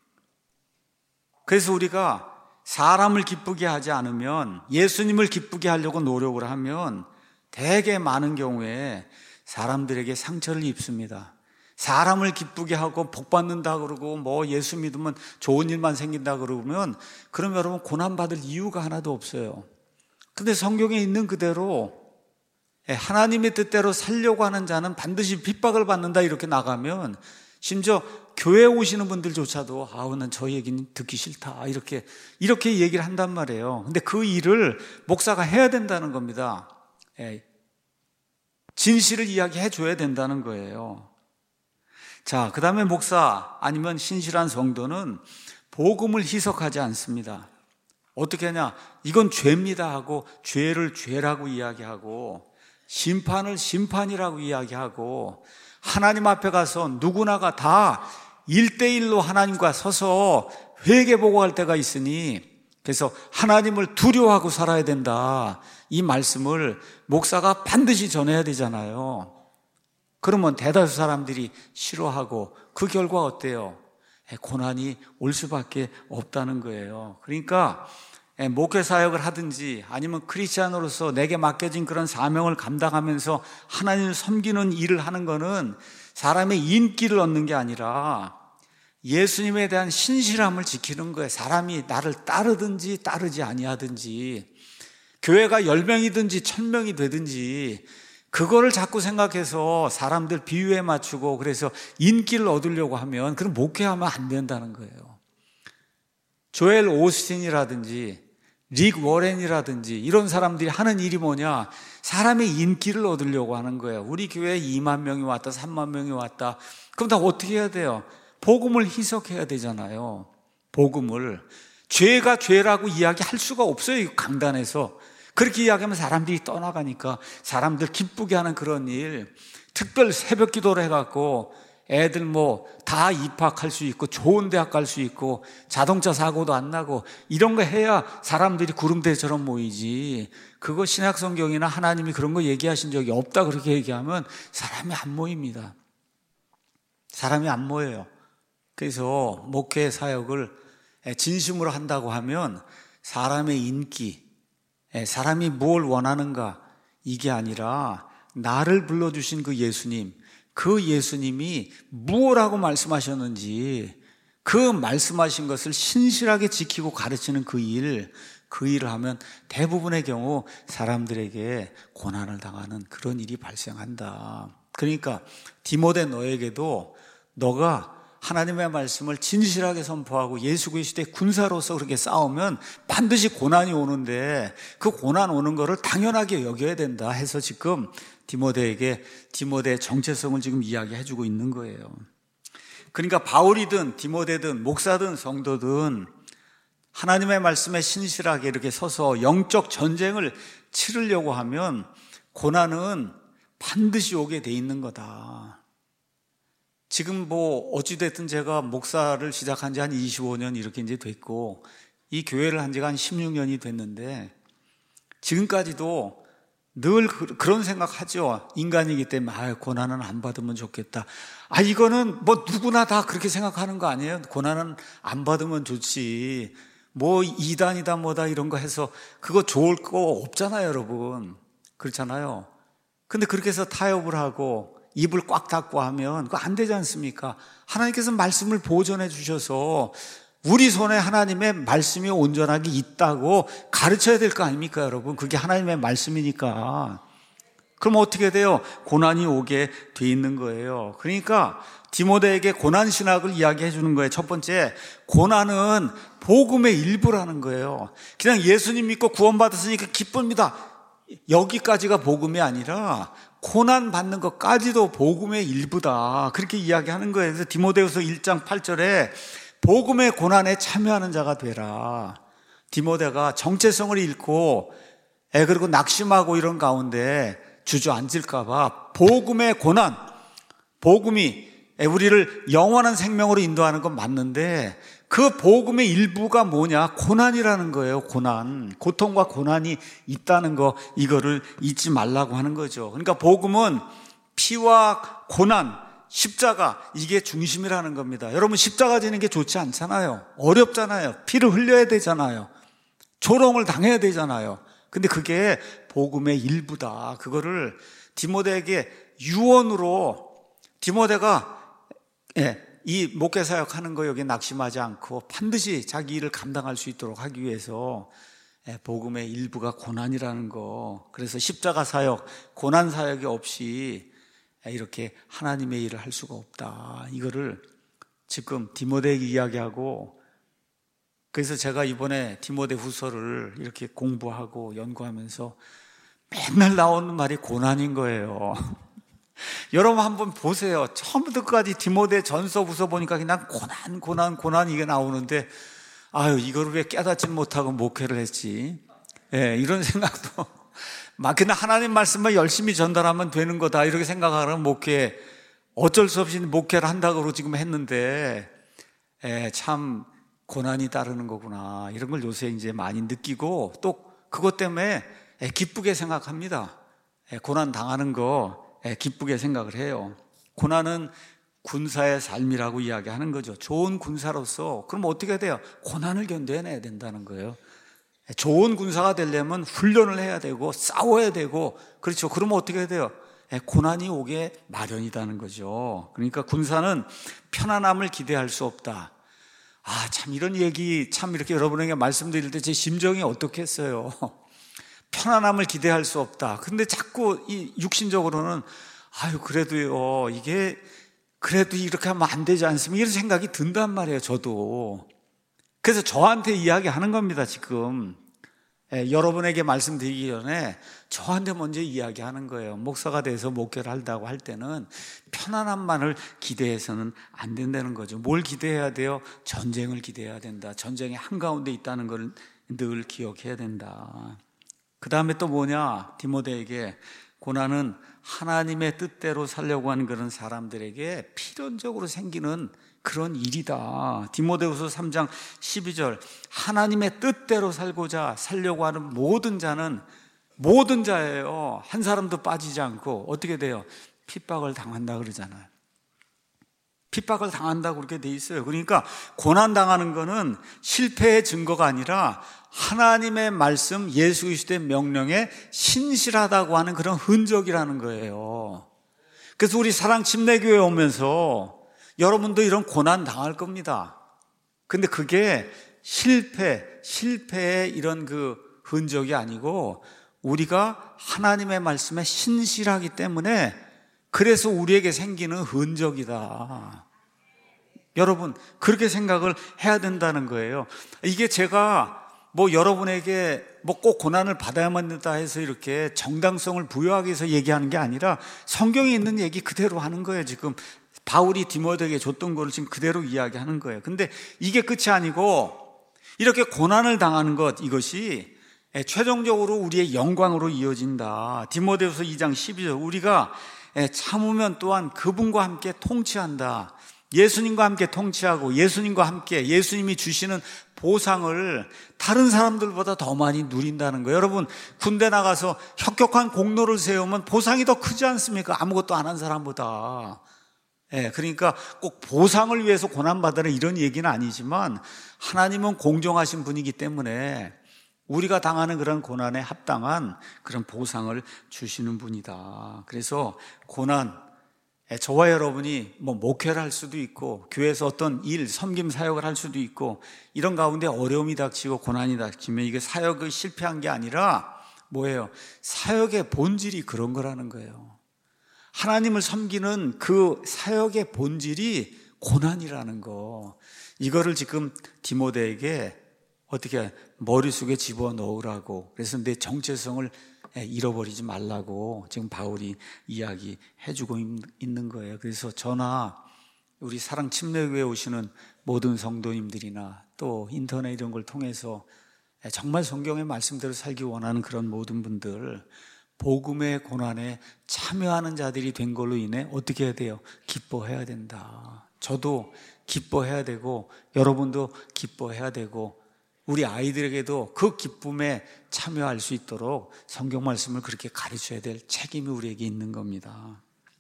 그래서 우리가 사람을 기쁘게 하지 않으면, 예수님을 기쁘게 하려고 노력을 하면 되게 많은 경우에 사람들에게 상처를 입습니다. 사람을 기쁘게 하고 복 받는다 그러고 뭐 예수 믿으면 좋은 일만 생긴다 그러면 그럼 여러분 고난받을 이유가 하나도 없어요. 근데 성경에 있는 그대로 하나님의 뜻대로 살려고 하는 자는 반드시 핍박을 받는다 이렇게 나가면 심지어 교회에 오시는 분들조차도 아우 난 저 얘기는 듣기 싫다 이렇게 이렇게 얘기를 한단 말이에요. 근데 그 일을 목사가 해야 된다는 겁니다. 진실을 이야기해 줘야 된다는 거예요. 자, 그 다음에 목사 아니면 신실한 성도는 복음을 희석하지 않습니다. 어떻게 하냐? 이건 죄입니다 하고 죄를 죄라고 이야기하고 심판을 심판이라고 이야기하고 하나님 앞에 가서 누구나가 다 일대일로 하나님과 서서 회개보고할 때가 있으니 그래서 하나님을 두려워하고 살아야 된다. 이 말씀을 목사가 반드시 전해야 되잖아요. 그러면 대다수 사람들이 싫어하고 그 결과 어때요? 고난이 올 수밖에 없다는 거예요. 그러니까 목회 사역을 하든지 아니면 크리스찬으로서 내게 맡겨진 그런 사명을 감당하면서 하나님을 섬기는 일을 하는 거는 사람의 인기를 얻는 게 아니라 예수님에 대한 신실함을 지키는 거예요. 사람이 나를 따르든지 따르지 아니하든지, 교회가 열 명이든지 천 명이 되든지 그거를 자꾸 생각해서 사람들 비유에 맞추고 그래서 인기를 얻으려고 하면 그럼 목회하면 안 된다는 거예요. 조엘 오스틴이라든지 릭 워렌이라든지 이런 사람들이 하는 일이 뭐냐? 사람의 인기를 얻으려고 하는 거예요. 우리 교회에 이만 명이 왔다, 삼만 명이 왔다. 그럼 다 어떻게 해야 돼요? 복음을 희석해야 되잖아요. 복음을. 죄가 죄라고 이야기할 수가 없어요. 강단에서. 그렇게 이야기하면 사람들이 떠나가니까 사람들 기쁘게 하는 그런 일, 특별 새벽 기도를 해갖고 애들 뭐 다 입학할 수 있고 좋은 대학 갈 수 있고 자동차 사고도 안 나고 이런 거 해야 사람들이 구름대처럼 모이지. 그거 신약 성경이나 하나님이 그런 거 얘기하신 적이 없다 그렇게 얘기하면 사람이 안 모입니다. 사람이 안 모여요. 그래서 목회 사역을 진심으로 한다고 하면 사람의 인기, 사람이 뭘 원하는가 이게 아니라 나를 불러주신 그 예수님, 그 예수님이 무엇라고 말씀하셨는지 그 말씀하신 것을 신실하게 지키고 가르치는 그 일, 그 일을 하면 대부분의 경우 사람들에게 고난을 당하는 그런 일이 발생한다. 그러니까 디모데 너에게도 너가 하나님의 말씀을 진실하게 선포하고 예수 그리스도의 군사로서 그렇게 싸우면 반드시 고난이 오는데 그 고난 오는 거를 당연하게 여겨야 된다 해서 지금 디모데에게 디모데의 정체성을 지금 이야기해주고 있는 거예요. 그러니까 바울이든 디모데든 목사든 성도든 하나님의 말씀에 신실하게 이렇게 서서 영적 전쟁을 치르려고 하면 고난은 반드시 오게 돼 있는 거다. 지금 뭐 어찌됐든 제가 목사를 시작한 지 한 이십오 년 이렇게 이제 됐고 이 교회를 한 지가 한 십육 년이 됐는데 지금까지도 늘 그런 생각하죠. 인간이기 때문에 아, 고난은 안 받으면 좋겠다. 아, 이거는 뭐 누구나 다 그렇게 생각하는 거 아니에요? 고난은 안 받으면 좋지. 뭐 이단이다 뭐다 이런 거 해서 그거 좋을 거 없잖아요, 여러분. 그렇잖아요. 근데 그렇게 해서 타협을 하고 입을 꽉 닫고 하면 그거 안 되지 않습니까? 하나님께서 말씀을 보존해 주셔서 우리 손에 하나님의 말씀이 온전하게 있다고 가르쳐야 될 거 아닙니까, 여러분? 그게 하나님의 말씀이니까. 그럼 어떻게 돼요? 고난이 오게 돼 있는 거예요. 그러니까 디모데에게 고난 신학을 이야기해 주는 거예요. 첫 번째, 고난은 복음의 일부라는 거예요. 그냥 예수님 믿고 구원받았으니까 기쁩니다. 여기까지가 복음이 아니라 고난 받는 것까지도 복음의 일부다. 그렇게 이야기하는 거예요. 그래서 디모데후서 일 장 팔 절에 복음의 고난에 참여하는 자가 되라. 디모데가 정체성을 잃고 애 그리고 낙심하고 이런 가운데 주저앉을까 봐 복음의 고난, 복음이 우리를 영원한 생명으로 인도하는 건 맞는데 그 복음의 일부가 뭐냐? 고난이라는 거예요. 고난. 고통과 고난이 있다는 거, 이거를 잊지 말라고 하는 거죠. 그러니까 복음은 피와 고난, 십자가, 이게 중심이라는 겁니다. 여러분, 십자가 지는 게 좋지 않잖아요. 어렵잖아요. 피를 흘려야 되잖아요. 조롱을 당해야 되잖아요. 근데 그게 복음의 일부다. 그거를 디모데에게 유언으로, 디모데가 예, 이 목회 사역 하는 거 여기 낙심하지 않고 반드시 자기 일을 감당할 수 있도록 하기 위해서 복음의 일부가 고난이라는 거, 그래서 십자가 사역, 고난 사역이 없이 이렇게 하나님의 일을 할 수가 없다. 이거를 지금 디모데에게 이야기하고, 그래서 제가 이번에 디모데 후서를 이렇게 공부하고 연구하면서 맨날 나오는 말이 고난인 거예요. 여러분 한번 보세요. 처음부터 끝까지 디모데 전서 후서 보니까 그냥 고난 고난 고난 이게 나오는데 아유, 이거를 왜 깨닫지 못하고 목회를 했지. 예, 이런 생각도 막 그냥 하나님 말씀만 열심히 전달하면 되는 거다 이렇게 생각하는 목회, 어쩔 수 없이 목회를 한다고 지금 했는데 예, 참 고난이 따르는 거구나 이런 걸 요새 이제 많이 느끼고 또 그것 때문에 기쁘게 생각합니다. 예, 고난 당하는 거 기쁘게 생각을 해요. 고난은 군사의 삶이라고 이야기하는 거죠. 좋은 군사로서 그럼 어떻게 돼요? 고난을 견뎌내야 된다는 거예요. 좋은 군사가 되려면 훈련을 해야 되고 싸워야 되고, 그렇죠. 그러면 어떻게 돼요? 고난이 오게 마련이라는 거죠. 그러니까 군사는 편안함을 기대할 수 없다. 아, 참 이런 얘기 참 이렇게 여러분에게 말씀드릴 때 제 심정이 어떻겠어요? 편안함을 기대할 수 없다. 근데 자꾸 이 육신적으로는 아유 그래도요 이게 그래도 이렇게 하면 안 되지 않습니까? 이런 생각이 든단 말이에요. 저도. 그래서 저한테 이야기하는 겁니다. 지금 예, 여러분에게 말씀드리기 전에 저한테 먼저 이야기하는 거예요. 목사가 돼서 목회를 한다고 할 때는 편안함만을 기대해서는 안 된다는 거죠. 뭘 기대해야 돼요? 전쟁을 기대해야 된다. 전쟁의 한가운데 있다는 걸 늘 기억해야 된다. 그 다음에 또 뭐냐? 디모데에게 고난은 하나님의 뜻대로 살려고 하는 그런 사람들에게 필연적으로 생기는 그런 일이다. 디모데후서 삼 장 십이 절, 하나님의 뜻대로 살고자 살려고 하는 모든 자는 모든 자예요. 한 사람도 빠지지 않고 어떻게 돼요? 핍박을 당한다 그러잖아요. 핍박을 당한다고 그렇게 돼 있어요. 그러니까 고난 당하는 거는 실패의 증거가 아니라 하나님의 말씀, 예수 그리스도의 명령에 신실하다고 하는 그런 흔적이라는 거예요. 그래서 우리 사랑 침례교회 오면서 여러분도 이런 고난 당할 겁니다. 근데 그게 실패, 실패의 이런 그 흔적이 아니고 우리가 하나님의 말씀에 신실하기 때문에 그래서 우리에게 생기는 흔적이다. 여러분, 그렇게 생각을 해야 된다는 거예요. 이게 제가 뭐 여러분에게 뭐 꼭 고난을 받아야만 된다 해서 이렇게 정당성을 부여하기 위해서 얘기하는 게 아니라 성경에 있는 얘기 그대로 하는 거예요. 지금 바울이 디모데에게 줬던 거를 지금 그대로 이야기하는 거예요. 근데 이게 끝이 아니고 이렇게 고난을 당하는 것, 이것이 최종적으로 우리의 영광으로 이어진다. 디모데후서 이 장 십이 절, 우리가 참으면 또한 그분과 함께 통치한다. 예수님과 함께 통치하고 예수님과 함께 예수님이 주시는 보상을 다른 사람들보다 더 많이 누린다는 거예요. 여러분, 군대 나가서 혁혁한 공로를 세우면 보상이 더 크지 않습니까? 아무것도 안 한 사람보다. 예, 그러니까 꼭 보상을 위해서 고난받으라 이런 얘기는 아니지만 하나님은 공정하신 분이기 때문에 우리가 당하는 그런 고난에 합당한 그런 보상을 주시는 분이다. 그래서 고난, 저와 여러분이 뭐 목회를 할 수도 있고 교회에서 어떤 일, 섬김 사역을 할 수도 있고 이런 가운데 어려움이 닥치고 고난이 닥치면 이게 사역이 실패한 게 아니라 뭐예요? 사역의 본질이 그런 거라는 거예요. 하나님을 섬기는 그 사역의 본질이 고난이라는 거, 이거를 지금 디모데에게 어떻게 머릿속에 집어넣으라고, 그래서 내 정체성을 잃어버리지 말라고 지금 바울이 이야기해주고 있는 거예요. 그래서 저나 우리 사랑 침례교회에 오시는 모든 성도님들이나 또 인터넷 이런 걸 통해서 정말 성경의 말씀대로 살기 원하는 그런 모든 분들, 복음의 고난에 참여하는 자들이 된 걸로 인해 어떻게 해야 돼요? 기뻐해야 된다. 저도 기뻐해야 되고 여러분도 기뻐해야 되고 우리 아이들에게도 그 기쁨에 참여할 수 있도록 성경 말씀을 그렇게 가르쳐야 될 책임이 우리에게 있는 겁니다.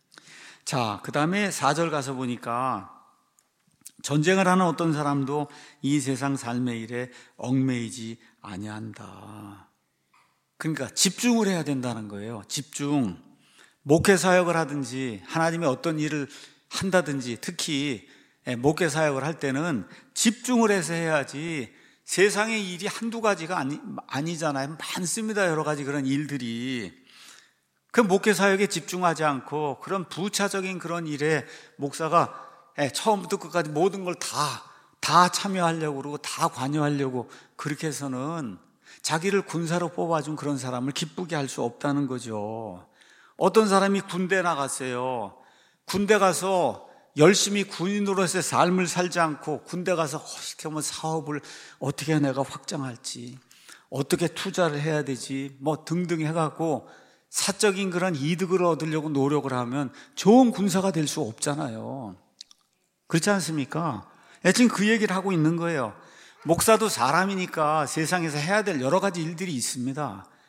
자, 그 다음에 사 절 가서 보니까 전쟁을 하는 어떤 사람도 이 세상 삶의 일에 얽매이지 아니한다. 그러니까 집중을 해야 된다는 거예요. 집중. 목회 사역을 하든지 하나님의 어떤 일을 한다든지 특히 목회 사역을 할 때는 집중을 해서 해야지 세상의 일이 한두 가지가 아니, 아니잖아요. 많습니다. 여러 가지 그런 일들이. 그 목회 사역에 집중하지 않고 그런 부차적인 그런 일에 목사가 처음부터 끝까지 모든 걸 다, 다 참여하려고 그러고 다 관여하려고 그렇게 해서는 자기를 군사로 뽑아준 그런 사람을 기쁘게 할 수 없다는 거죠. 어떤 사람이 군대 나갔어요. 군대 가서 열심히 군인으로서의 삶을 살지 않고 군대 가서 어떻게 하면 사업을 어떻게 내가 확장할지, 어떻게 투자를 해야 되지, 뭐 등등 해갖고 사적인 그런 이득을 얻으려고 노력을 하면 좋은 군사가 될 수 없잖아요. 그렇지 않습니까? 지금 그 얘기를 하고 있는 거예요. 목사도 사람이니까 세상에서 해야 될 여러 가지 일들이 있습니다.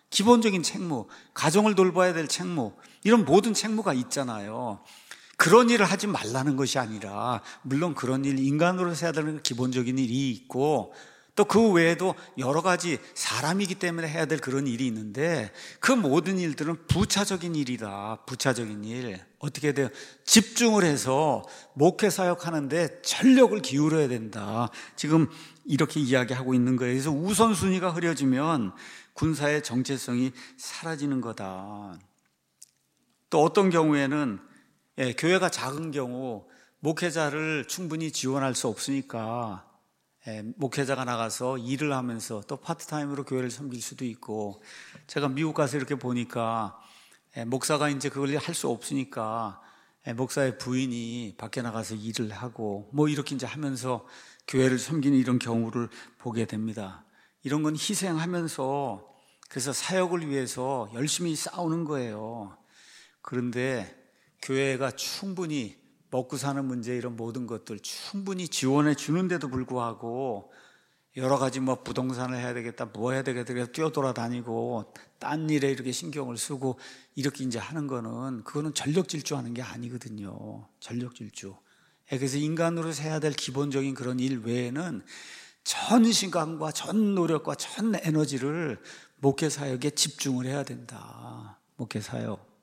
기본적인 책무, 가정을 돌봐야 될 책무, 이런 모든 책무가 있잖아요. 그런 일을 하지 말라는 것이 아니라, 물론 그런 일, 인간으로서 해야 되는 기본적인 일이 있고, 또 그 외에도 여러 가지 사람이기 때문에 해야 될 그런 일이 있는데, 그 모든 일들은 부차적인 일이다. 부차적인 일. 어떻게 돼요? 집중을 해서 목회 사역하는데 전력을 기울여야 된다. 지금 이렇게 이야기하고 있는 거예요. 그래서 우선순위가 흐려지면 군사의 정체성이 사라지는 거다. 또 어떤 경우에는 예, 교회가 작은 경우 목회자를 충분히 지원할 수 없으니까 예, 목회자가 나가서 일을 하면서 또 파트타임으로 교회를 섬길 수도 있고, 제가 미국 가서 이렇게 보니까 예, 목사가 이제 그걸 할 수 없으니까 예, 목사의 부인이 밖에 나가서 일을 하고 뭐 이렇게 이제 하면서 교회를 섬기는 이런 경우를 보게 됩니다. 이런 건 희생하면서 그래서 사역을 위해서 열심히 싸우는 거예요. 그런데 교회가 충분히 먹고 사는 문제 이런 모든 것들 충분히 지원해 주는데도 불구하고 여러 가지 뭐 부동산을 해야 되겠다, 뭐 해야 되겠다, 그래서 뛰어돌아다니고 딴 일에 이렇게 신경을 쓰고 이렇게 이제 하는 거는, 그거는 전력질주하는 게 아니거든요. 전력질주. 그래서 인간으로서 해야 될 기본적인 그런 일 외에는 전 시간과 전 노력과 전 에너지를 목회 사역에 집중을 해야 된다. 목회 사역.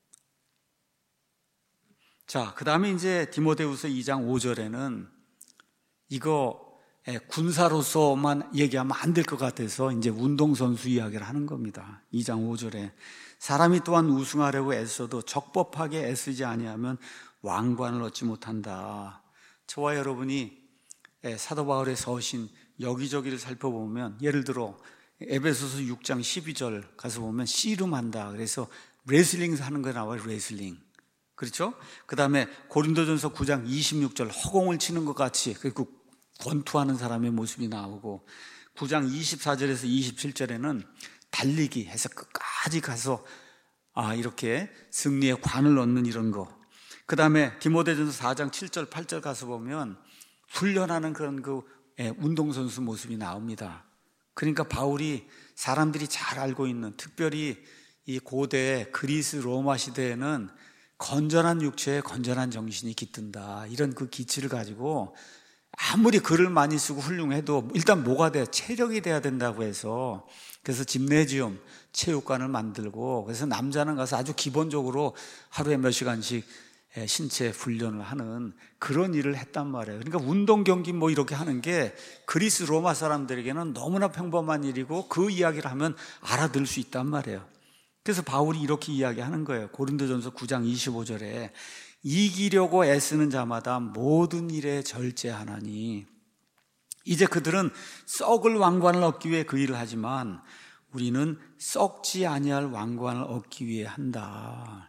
자, 그 다음에 이제 디모데후서 이 장 오 절에는 이거 군사로서만 얘기하면 안 될 것 같아서 이제 운동선수 이야기를 하는 겁니다. 이 장 오 절에 사람이 또한 우승하려고 애써도 적법하게 애쓰지 아니하면 왕관을 얻지 못한다. 저와 여러분이 사도 바울의 서신 여기저기를 살펴보면, 예를 들어 에베소서 육 장 십이 절 가서 보면 씨름한다. 그래서 레슬링 하는 거 나와요. 레슬링. 그렇죠? 그 다음에 고린도전서 구 장 이십육 절 허공을 치는 것 같이 그리고 권투하는 사람의 모습이 나오고, 구 장 이십사 절에서 이십칠 절에는 달리기 해서 끝까지 가서 아 이렇게 승리의 관을 얻는 이런 거. 그 다음에 디모데전서 사 장 칠 절 팔 절 가서 보면 훈련하는 그런 그 운동선수 모습이 나옵니다. 그러니까 바울이 사람들이 잘 알고 있는, 특별히 이 고대 그리스 로마 시대에는 건전한 육체에 건전한 정신이 깃든다. 이런 그 기치를 가지고 아무리 글을 많이 쓰고 훌륭해도 일단 뭐가 돼? 체력이 돼야 된다고 해서, 그래서 짐네지움, 체육관을 만들고, 그래서 남자는 가서 아주 기본적으로 하루에 몇 시간씩 신체 훈련을 하는 그런 일을 했단 말이에요. 그러니까 운동 경기 뭐 이렇게 하는 게 그리스 로마 사람들에게는 너무나 평범한 일이고 그 이야기를 하면 알아들 수 있단 말이에요. 그래서 바울이 이렇게 이야기하는 거예요. 고린도전서 구 장 이십오 절에 이기려고 애쓰는 자마다 모든 일에 절제하나니, 이제 그들은 썩을 왕관을 얻기 위해 그 일을 하지만 우리는 썩지 아니할 왕관을 얻기 위해 한다.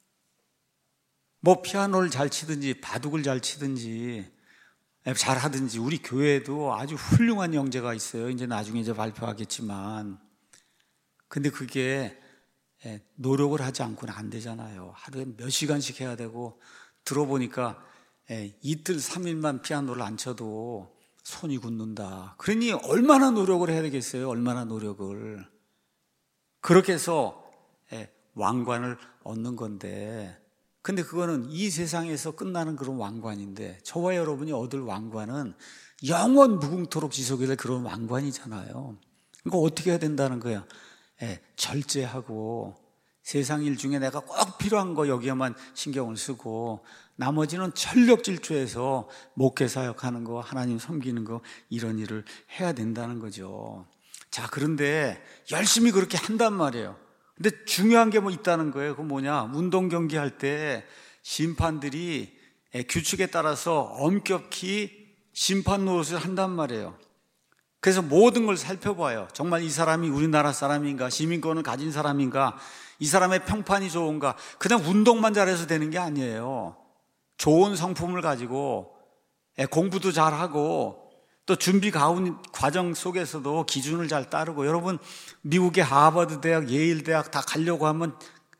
뭐 피아노를 잘 치든지 바둑을 잘 치든지 잘 하든지, 우리 교회에도 아주 훌륭한 형제가 있어요. 이제 나중에 이제 발표하겠지만, 근데 그게 노력을 하지 않고는 안 되잖아요. 하루에 몇 시간씩 해야 되고, 들어보니까 이틀 삼 일만 피아노를 안 쳐도 손이 굳는다. 그러니 얼마나 노력을 해야 되겠어요. 얼마나 노력을. 그렇게 해서 왕관을 얻는 건데, 근데 그거는 이 세상에서 끝나는 그런 왕관인데, 저와 여러분이 얻을 왕관은 영원 무궁토록 지속이 될 그런 왕관이잖아요. 그러니까 어떻게 해야 된다는 거야? 예, 절제하고 세상 일 중에 내가 꼭 필요한 거 여기에만 신경을 쓰고, 나머지는 전력질주해서 목회 사역하는 거, 하나님 섬기는 거, 이런 일을 해야 된다는 거죠. 자, 그런데 열심히 그렇게 한단 말이에요. 근데 중요한 게 뭐 있다는 거예요. 그 뭐냐? 운동 경기 할 때 심판들이 규칙에 따라서 엄격히 심판 노릇을 한단 말이에요. 그래서 모든 걸 살펴봐요. 정말 이 사람이 우리나라 사람인가, 시민권을 가진 사람인가, 이 사람의 평판이 좋은가. 그냥 운동만 잘해서 되는 게 아니에요. 좋은 성품을 가지고 공부도 잘하고 또 준비 과정 속에서도 기준을 잘 따르고, 여러분 미국의 하버드 대학, 예일 대학 다 가려고 하면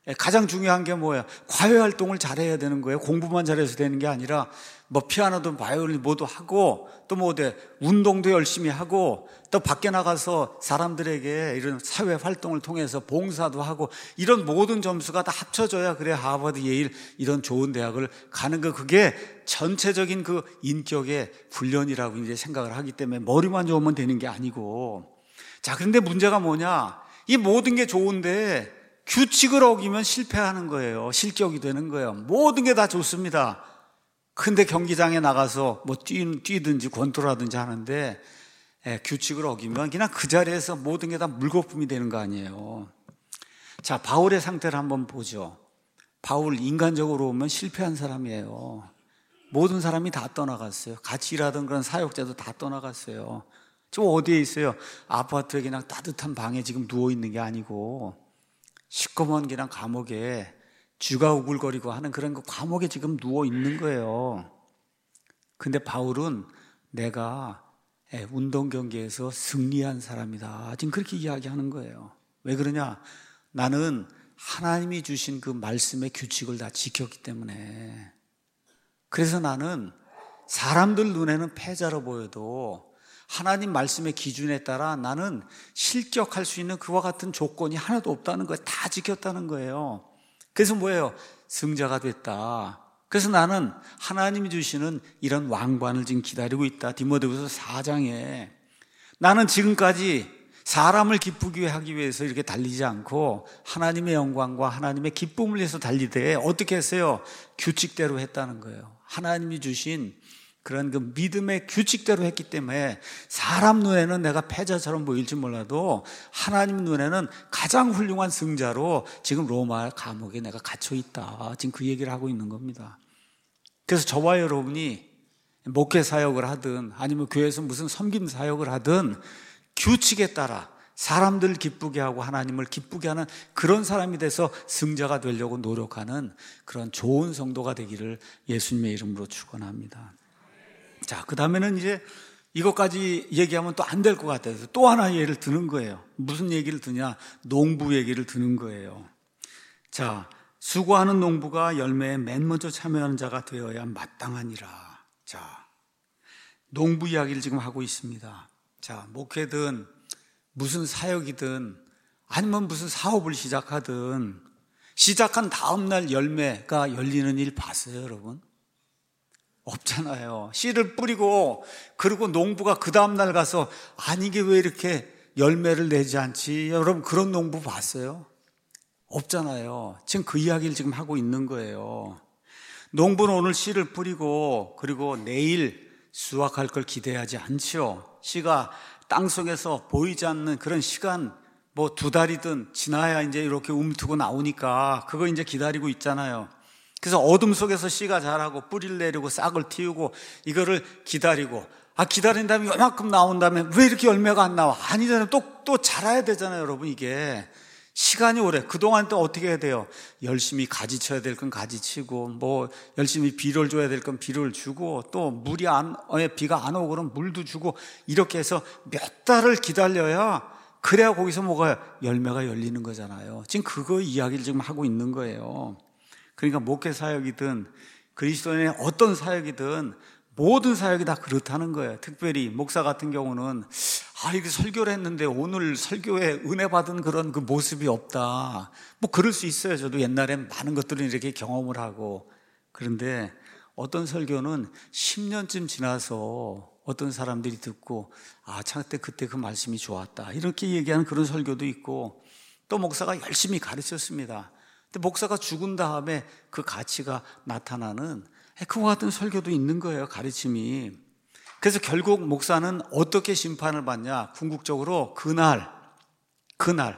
가장 중요한 게 뭐예요? 과외 활동을 잘해야 되는 거예요. 공부만 잘해서 되는 게 아니라 뭐 피아노도 바이올린 뭐도 하고 또 뭐 어때 운동도 열심히 하고 또 밖에 나가서 사람들에게 이런 사회 활동을 통해서 봉사도 하고 이런 모든 점수가 다 합쳐져야 그래 하버드, 예일 이런 좋은 대학을 가는 거, 그게 전체적인 그 인격의 훈련이라고 이제 생각을 하기 때문에 머리만 좋으면 되는 게 아니고. 자, 그런데 문제가 뭐냐? 이 모든 게 좋은데 규칙을 어기면 실패하는 거예요. 실격이 되는 거예요. 모든 게 다 좋습니다. 근데 경기장에 나가서 뭐 뛰, 뛰든지 권투라든지 하는데 예, 규칙을 어기면 그냥 그 자리에서 모든 게 다 물거품이 되는 거 아니에요. 자, 바울의 상태를 한번 보죠. 바울 인간적으로 보면 실패한 사람이에요. 모든 사람이 다 떠나갔어요. 같이 일하던 그런 사역자도 다 떠나갔어요. 지금 어디에 있어요? 아파트에 그냥 따뜻한 방에 지금 누워있는 게 아니고 시꺼먼 그냥 감옥에 쥐가 우글거리고 하는 그런 그 감옥에 지금 누워있는 거예요. 근데 바울은 내가 운동 경기에서 승리한 사람이다, 지금 그렇게 이야기하는 거예요. 왜 그러냐? 나는 하나님이 주신 그 말씀의 규칙을 다 지켰기 때문에. 그래서 나는 사람들 눈에는 패자로 보여도 하나님 말씀의 기준에 따라 나는 실격할 수 있는 그와 같은 조건이 하나도 없다는 거예요. 다 지켰다는 거예요. 그래서 뭐예요? 승자가 됐다. 그래서 나는 하나님이 주시는 이런 왕관을 지금 기다리고 있다. 디모데후서 사 장에 나는 지금까지 사람을 기쁘게 하기 위해서 이렇게 달리지 않고 하나님의 영광과 하나님의 기쁨을 위해서 달리되 어떻게 했어요? 규칙대로 했다는 거예요. 하나님이 주신 그런 그 믿음의 규칙대로 했기 때문에 사람 눈에는 내가 패자처럼 보일지 몰라도 하나님 눈에는 가장 훌륭한 승자로 지금 로마 감옥에 내가 갇혀 있다. 지금 그 얘기를 하고 있는 겁니다. 그래서 저와 여러분이 목회 사역을 하든 아니면 교회에서 무슨 섬김 사역을 하든 규칙에 따라 사람들 기쁘게 하고 하나님을 기쁘게 하는 그런 사람이 돼서 승자가 되려고 노력하는 그런 좋은 성도가 되기를 예수님의 이름으로 축원합니다. 자, 그 다음에는 이제 이것까지 얘기하면 또 안 될 것 같아서 또 하나 예를 드는 거예요. 무슨 얘기를 드냐? 농부 얘기를 드는 거예요. 자, 수고하는 농부가 열매에 맨 먼저 참여하는 자가 되어야 마땅하니라. 자, 농부 이야기를 지금 하고 있습니다. 자, 목회든 무슨 사역이든 아니면 무슨 사업을 시작하든 시작한 다음 날 열매가 열리는 일 봤어요, 여러분? 없잖아요. 씨를 뿌리고 그리고 농부가 그 다음날 가서 아니 이게 왜 이렇게 열매를 내지 않지? 여러분 그런 농부 봤어요? 없잖아요. 지금 그 이야기를 지금 하고 있는 거예요. 농부는 오늘 씨를 뿌리고 그리고 내일 수확할 걸 기대하지 않죠. 씨가 땅속에서 보이지 않는 그런 시간 뭐 두 달이든 지나야 이제 이렇게 움트고 나오니까 그거 이제 기다리고 있잖아요. 그래서 어둠 속에서 씨가 자라고 뿌리를 내리고 싹을 틔우고 이거를 기다리고 아 기다린 다음에 요만큼 나온 다음에 왜 이렇게 열매가 안 나와? 아니잖아요. 또, 또 자라야 되잖아요, 여러분. 이게 시간이 오래. 그동안 또 어떻게 해야 돼요? 열심히 가지쳐야 될 건 가지치고 뭐 열심히 비료를 줘야 될 건 비료를 주고 또 물이 안, 비가 안 오고 그러면 물도 주고 이렇게 해서 몇 달을 기다려야 그래야 거기서 뭐가 열매가 열리는 거잖아요. 지금 그거 이야기를 지금 하고 있는 거예요. 그러니까 목회 사역이든 그리스도인의 어떤 사역이든 모든 사역이 다 그렇다는 거예요. 특별히 목사 같은 경우는 아 이렇게 설교를 했는데 오늘 설교에 은혜 받은 그런 그 모습이 없다. 뭐 그럴 수 있어요. 저도 옛날엔 많은 것들을 이렇게 경험을 하고. 그런데 어떤 설교는 십 년쯤 지나서 어떤 사람들이 듣고 아 참 그때 그때 그 말씀이 좋았다 이렇게 얘기하는 그런 설교도 있고, 또 목사가 열심히 가르쳤습니다. 근데 목사가 죽은 다음에 그 가치가 나타나는 그와 같은 설교도 있는 거예요, 가르침이. 그래서 결국 목사는 어떻게 심판을 받냐? 궁극적으로 그날, 그날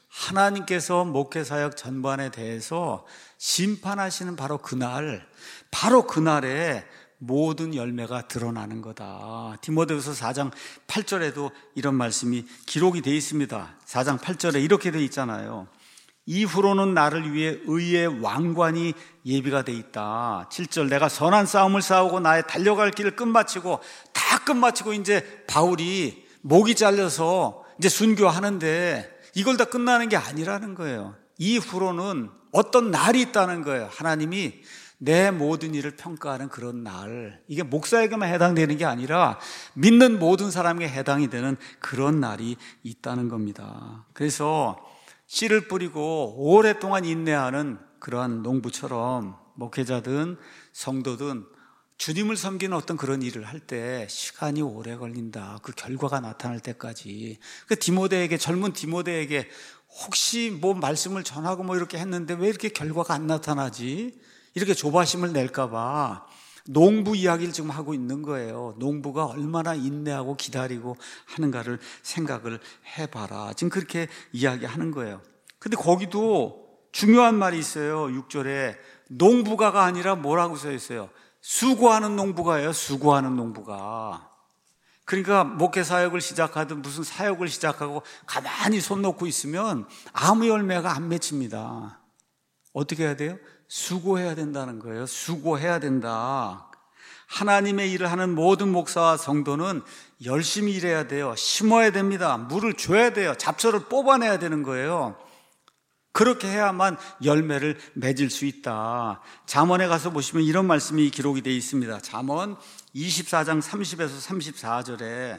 하나님께서 목회사역 전반에 대해서 심판하시는 바로 그날, 바로 그날에 모든 열매가 드러나는 거다. 디모데후서 사 장 팔 절에도 이런 말씀이 기록이 되어 있습니다. 사 장 팔 절에 이렇게 되어 있잖아요. 이후로는 나를 위해 의의 왕관이 예비가 돼 있다. 칠 절 내가 선한 싸움을 싸우고 나의 달려갈 길을 끝마치고 다 끝마치고 이제 바울이 목이 잘려서 이제 순교하는데 이걸 다 끝나는 게 아니라는 거예요. 이후로는 어떤 날이 있다는 거예요. 하나님이 내 모든 일을 평가하는 그런 날. 이게 목사에게만 해당되는 게 아니라 믿는 모든 사람에게 해당이 되는 그런 날이 있다는 겁니다. 그래서 씨를 뿌리고 오랫동안 인내하는 그러한 농부처럼 목회자든 성도든 주님을 섬기는 어떤 그런 일을 할 때 시간이 오래 걸린다. 그 결과가 나타날 때까지. 그 디모데에게, 젊은 디모데에게 혹시 뭐 말씀을 전하고 뭐 이렇게 했는데 왜 이렇게 결과가 안 나타나지? 이렇게 조바심을 낼까봐 농부 이야기를 지금 하고 있는 거예요. 농부가 얼마나 인내하고 기다리고 하는가를 생각을 해봐라. 지금 그렇게 이야기하는 거예요. 근데 거기도 중요한 말이 있어요. 육 절에 농부가가 아니라 뭐라고 써 있어요? 수고하는 농부가예요. 수고하는 농부가. 그러니까 목회 사역을 시작하든 무슨 사역을 시작하고 가만히 손 놓고 있으면 아무 열매가 안 맺힙니다. 어떻게 해야 돼요? 수고해야 된다는 거예요. 수고해야 된다. 하나님의 일을 하는 모든 목사와 성도는 열심히 일해야 돼요. 심어야 됩니다. 물을 줘야 돼요. 잡초를 뽑아내야 되는 거예요. 그렇게 해야만 열매를 맺을 수 있다. 잠언에 가서 보시면 이런 말씀이 기록이 되어 있습니다. 잠언 이십사 장 삼십에서 삼십사 절에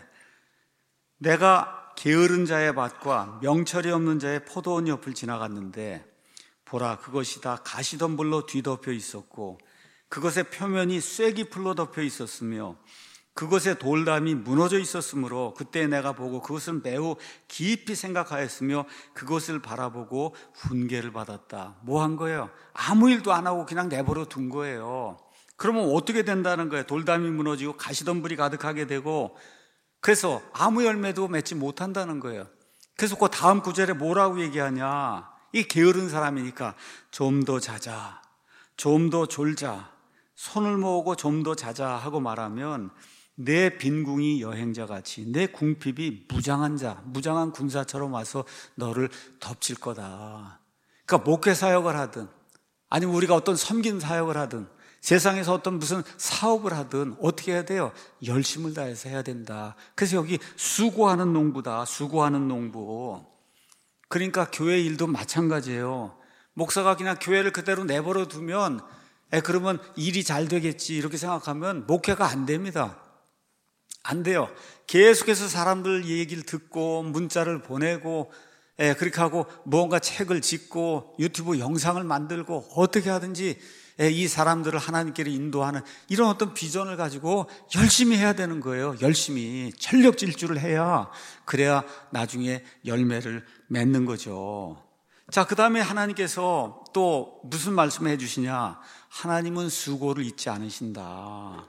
내가 게으른 자의 밭과 명철이 없는 자의 포도원 옆을 지나갔는데 보라, 그것이 다 가시덤불로 뒤덮여 있었고 그것의 표면이 쐐기풀로 덮여 있었으며 그것의 돌담이 무너져 있었으므로 그때 내가 보고 그것을 매우 깊이 생각하였으며 그것을 바라보고 훈계를 받았다. 뭐 한 거예요? 아무 일도 안 하고 그냥 내버려 둔 거예요. 그러면 어떻게 된다는 거예요? 돌담이 무너지고 가시덤불이 가득하게 되고 그래서 아무 열매도 맺지 못한다는 거예요. 그래서 그 다음 구절에 뭐라고 얘기하냐? 이 게으른 사람이니까 좀 더 자자, 좀 더 졸자, 손을 모으고 좀 더 자자 하고 말하면 내 빈궁이 여행자같이 내 궁핍이 무장한 자, 무장한 군사처럼 와서 너를 덮칠 거다. 그러니까 목회 사역을 하든 아니면 우리가 어떤 섬긴 사역을 하든 세상에서 어떤 무슨 사업을 하든 어떻게 해야 돼요? 열심을 다해서 해야 된다. 그래서 여기 수고하는 농부다. 수고하는 농부. 그러니까 교회 일도 마찬가지예요. 목사가 그냥 교회를 그대로 내버려 두면 에, 그러면 일이 잘 되겠지 이렇게 생각하면 목회가 안 됩니다. 안 돼요. 계속해서 사람들 얘기를 듣고 문자를 보내고 에, 그렇게 하고 뭔가 책을 짓고 유튜브 영상을 만들고 어떻게 하든지 에, 이 사람들을 하나님께로 인도하는 이런 어떤 비전을 가지고 열심히 해야 되는 거예요. 열심히 전력질주를 해야 그래야 나중에 열매를 맺는 거죠. 자, 그 다음에 하나님께서 또 무슨 말씀을 해주시냐? 하나님은 수고를 잊지 않으신다.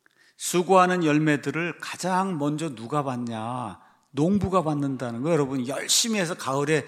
수고하는 열매들을 가장 먼저 누가 받냐? 농부가 받는다는 거예요. 여러분, 열심히 해서 가을에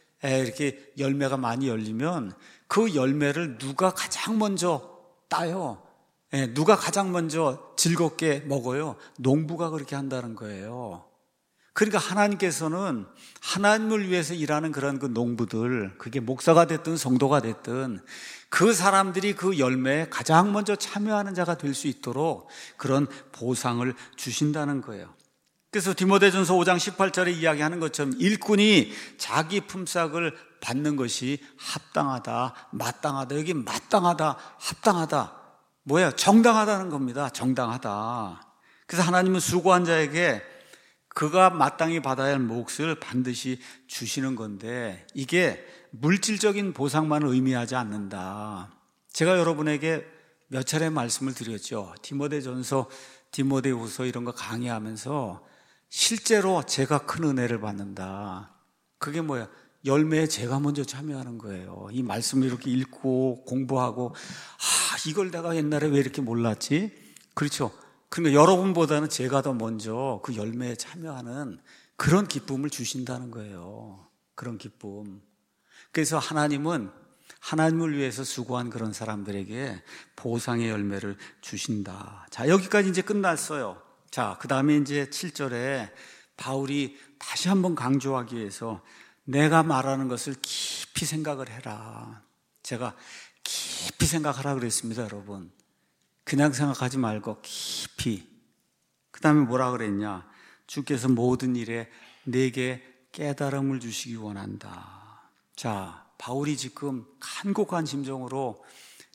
이렇게 열매가 많이 열리면 그 열매를 누가 가장 먼저 따요? 누가 가장 먼저 즐겁게 먹어요? 농부가 그렇게 한다는 거예요. 그러니까 하나님께서는 하나님을 위해서 일하는 그런 그 농부들, 그게 목사가 됐든 성도가 됐든 그 사람들이 그 열매에 가장 먼저 참여하는 자가 될 수 있도록 그런 보상을 주신다는 거예요. 그래서 디모데전서 오 장 십팔 절에 이야기하는 것처럼 일꾼이 자기 품삯을 받는 것이 합당하다, 마땅하다. 여기 마땅하다, 합당하다. 뭐야? 정당하다는 겁니다. 정당하다. 그래서 하나님은 수고한 자에게 그가 마땅히 받아야 할 몫을 반드시 주시는 건데 이게 물질적인 보상만을 의미하지 않는다. 제가 여러분에게 몇 차례 말씀을 드렸죠. 디모데전서, 디모데후서 이런 거 강의하면서 실제로 제가 큰 은혜를 받는다. 그게 뭐야? 열매에 제가 먼저 참여하는 거예요. 이 말씀을 이렇게 읽고 공부하고 아, 이걸 내가 옛날에 왜 이렇게 몰랐지? 그렇죠. 그러니까 여러분보다는 제가 더 먼저 그 열매에 참여하는 그런 기쁨을 주신다는 거예요. 그런 기쁨. 그래서 하나님은 하나님을 위해서 수고한 그런 사람들에게 보상의 열매를 주신다. 자, 여기까지 이제 끝났어요. 자, 그 다음에 이제 칠 절에 바울이 다시 한번 강조하기 위해서 내가 말하는 것을 깊이 생각을 해라. 제가 깊이 생각하라 그랬습니다, 여러분. 그냥 생각하지 말고 깊이. 그 다음에 뭐라 그랬냐? 주께서 모든 일에 내게 깨달음을 주시기 원한다. 자, 바울이 지금 간곡한 심정으로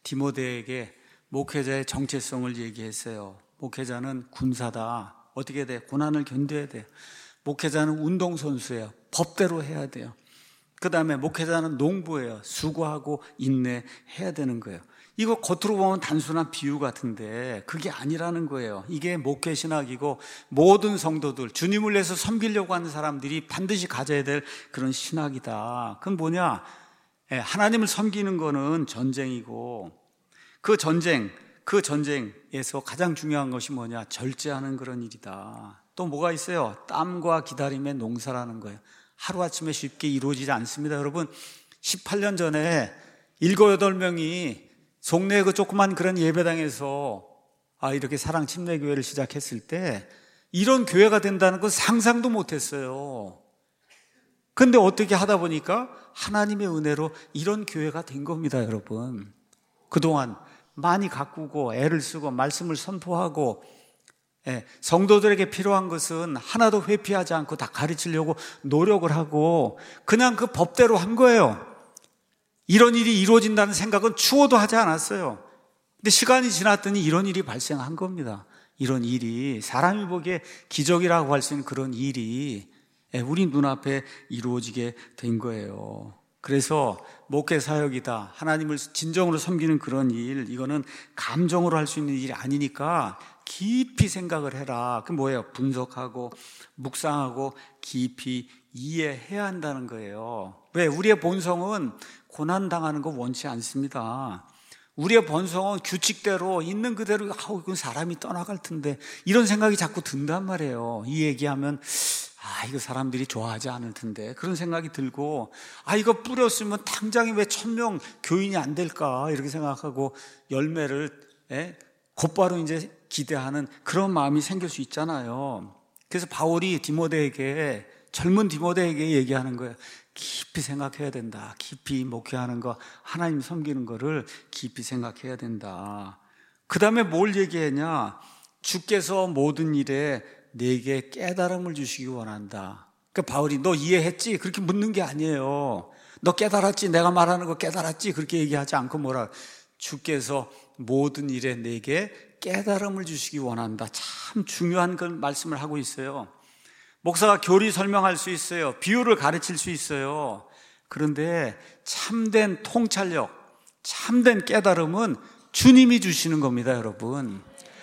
디모데에게 목회자의 정체성을 얘기했어요. 목회자는 군사다. 어떻게 돼? 고난을 견뎌야 돼요. 목회자는 운동선수예요. 법대로 해야 돼요. 그 다음에 목회자는 농부예요. 수고하고 인내해야 되는 거예요. 이거 겉으로 보면 단순한 비유 같은데 그게 아니라는 거예요. 이게 목회 신학이고 모든 성도들, 주님을 위해서 섬기려고 하는 사람들이 반드시 가져야 될 그런 신학이다. 그건 뭐냐? 하나님을 섬기는 거는 전쟁이고 그 전쟁, 그 전쟁에서 가장 중요한 것이 뭐냐? 절제하는 그런 일이다. 또 뭐가 있어요? 땀과 기다림의 농사라는 거예요. 하루아침에 쉽게 이루어지지 않습니다. 여러분, 십팔 년 전에 일곱, 여덟 명이 송내 그 조그만 그런 예배당에서 아, 이렇게 사랑 침례교회를 시작했을 때 이런 교회가 된다는 건 상상도 못했어요. 근데 어떻게 하다 보니까 하나님의 은혜로 이런 교회가 된 겁니다, 여러분. 그동안 많이 가꾸고 애를 쓰고 말씀을 선포하고 예, 성도들에게 필요한 것은 하나도 회피하지 않고 다 가르치려고 노력을 하고 그냥 그 법대로 한 거예요. 이런 일이 이루어진다는 생각은 추호도 하지 않았어요. 근데 시간이 지났더니 이런 일이 발생한 겁니다. 이런 일이 사람이 보기에 기적이라고 할 수 있는 그런 일이 우리 눈앞에 이루어지게 된 거예요. 그래서 목회 사역이다, 하나님을 진정으로 섬기는 그런 일, 이거는 감정으로 할 수 있는 일이 아니니까 깊이 생각을 해라. 그 뭐예요? 분석하고 묵상하고 깊이 이해해야 한다는 거예요. 왜? 우리의 본성은 고난당하는 거 원치 않습니다. 우리의 본성은 규칙대로 있는 그대로 아우 이건 사람이 떠나갈 텐데 이런 생각이 자꾸 든단 말이에요. 이 얘기하면 아 이거 사람들이 좋아하지 않을 텐데 그런 생각이 들고 아 이거 뿌렸으면 당장에 왜 천명 교인이 안 될까 이렇게 생각하고 열매를 에? 곧바로 이제 기대하는 그런 마음이 생길 수 있잖아요. 그래서 바울이 디모데에게 젊은 디모데에게 얘기하는 거예요. 깊이 생각해야 된다. 깊이 목회하는 거, 하나님 섬기는 거를 깊이 생각해야 된다. 그 다음에 뭘 얘기했냐? 주께서 모든 일에 내게 깨달음을 주시기 원한다. 그러니까 바울이 너 이해했지? 그렇게 묻는 게 아니에요. 너 깨달았지? 내가 말하는 거 깨달았지? 그렇게 얘기하지 않고 뭐라 주께서 모든 일에 내게 깨달음을 주시기 원한다. 참 중요한 그 말씀을 하고 있어요. 목사가 교리 설명할 수 있어요. 비유를 가르칠 수 있어요. 그런데 참된 통찰력, 참된 깨달음은 주님이 주시는 겁니다, 여러분.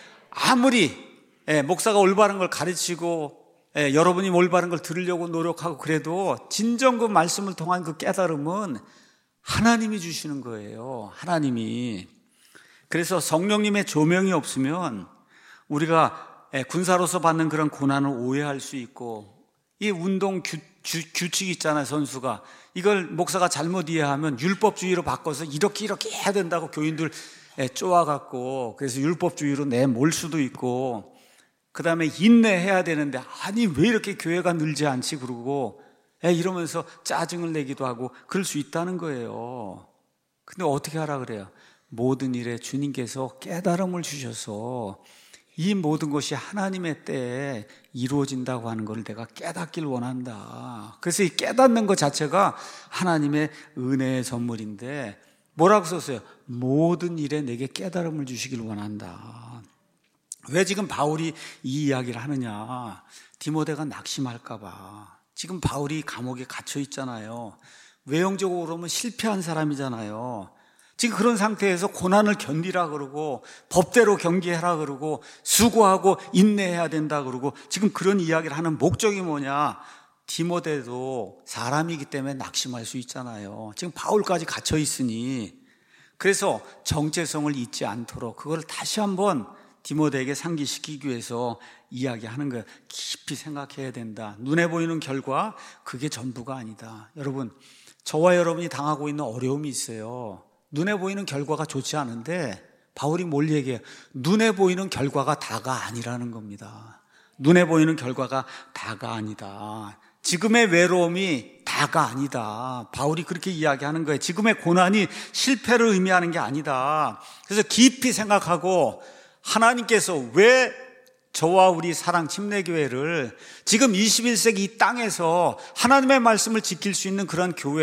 아무리 예, 목사가 올바른 걸 가르치고 예, 여러분이 올바른 걸 들으려고 노력하고 그래도 진정 그 말씀을 통한 그 깨달음은 하나님이 주시는 거예요. 하나님이. 그래서 성령님의 조명이 없으면 우리가 군사로서 받는 그런 고난을 오해할 수 있고 이 운동 규, 규, 규칙 있잖아요. 선수가 이걸 목사가 잘못 이해하면 율법주의로 바꿔서 이렇게 이렇게 해야 된다고 교인들 쪼아갖고 그래서 율법주의로 내몰 수도 있고 그 다음에 인내해야 되는데 아니 왜 이렇게 교회가 늘지 않지 그러고 이러면서 짜증을 내기도 하고 그럴 수 있다는 거예요. 근데 어떻게 하라 그래요? 모든 일에 주님께서 깨달음을 주셔서 이 모든 것이 하나님의 때에 이루어진다고 하는 걸 내가 깨닫길 원한다. 그래서 이 깨닫는 것 자체가 하나님의 은혜의 선물인데 뭐라고 썼어요? 모든 일에 내게 깨달음을 주시길 원한다. 왜 지금 바울이 이 이야기를 하느냐? 디모데가 낙심할까 봐. 지금 바울이 감옥에 갇혀 있잖아요. 외형적으로 보면 실패한 사람이잖아요. 지금 그런 상태에서 고난을 견디라 그러고 법대로 경계해라 그러고 수고하고 인내해야 된다 그러고 지금 그런 이야기를 하는 목적이 뭐냐? 디모데도 사람이기 때문에 낙심할 수 있잖아요. 지금 바울까지 갇혀 있으니 그래서 정체성을 잊지 않도록 그걸 다시 한번 디모데에게 상기시키기 위해서 이야기하는 거예요. 깊이 생각해야 된다. 눈에 보이는 결과 그게 전부가 아니다. 여러분, 저와 여러분이 당하고 있는 어려움이 있어요. 눈에 보이는 결과가 좋지 않은데 바울이 뭘 얘기해요? 눈에 보이는 결과가 다가 아니라는 겁니다. 눈에 보이는 결과가 다가 아니다. 지금의 외로움이 다가 아니다. 바울이 그렇게 이야기하는 거예요. 지금의 고난이 실패를 의미하는 게 아니다. 그래서 깊이 생각하고 하나님께서 왜 저와 우리 사랑 침례교회를 지금 이십일 세기 이 땅에서 하나님의 말씀을 지킬 수 있는 그런 교회,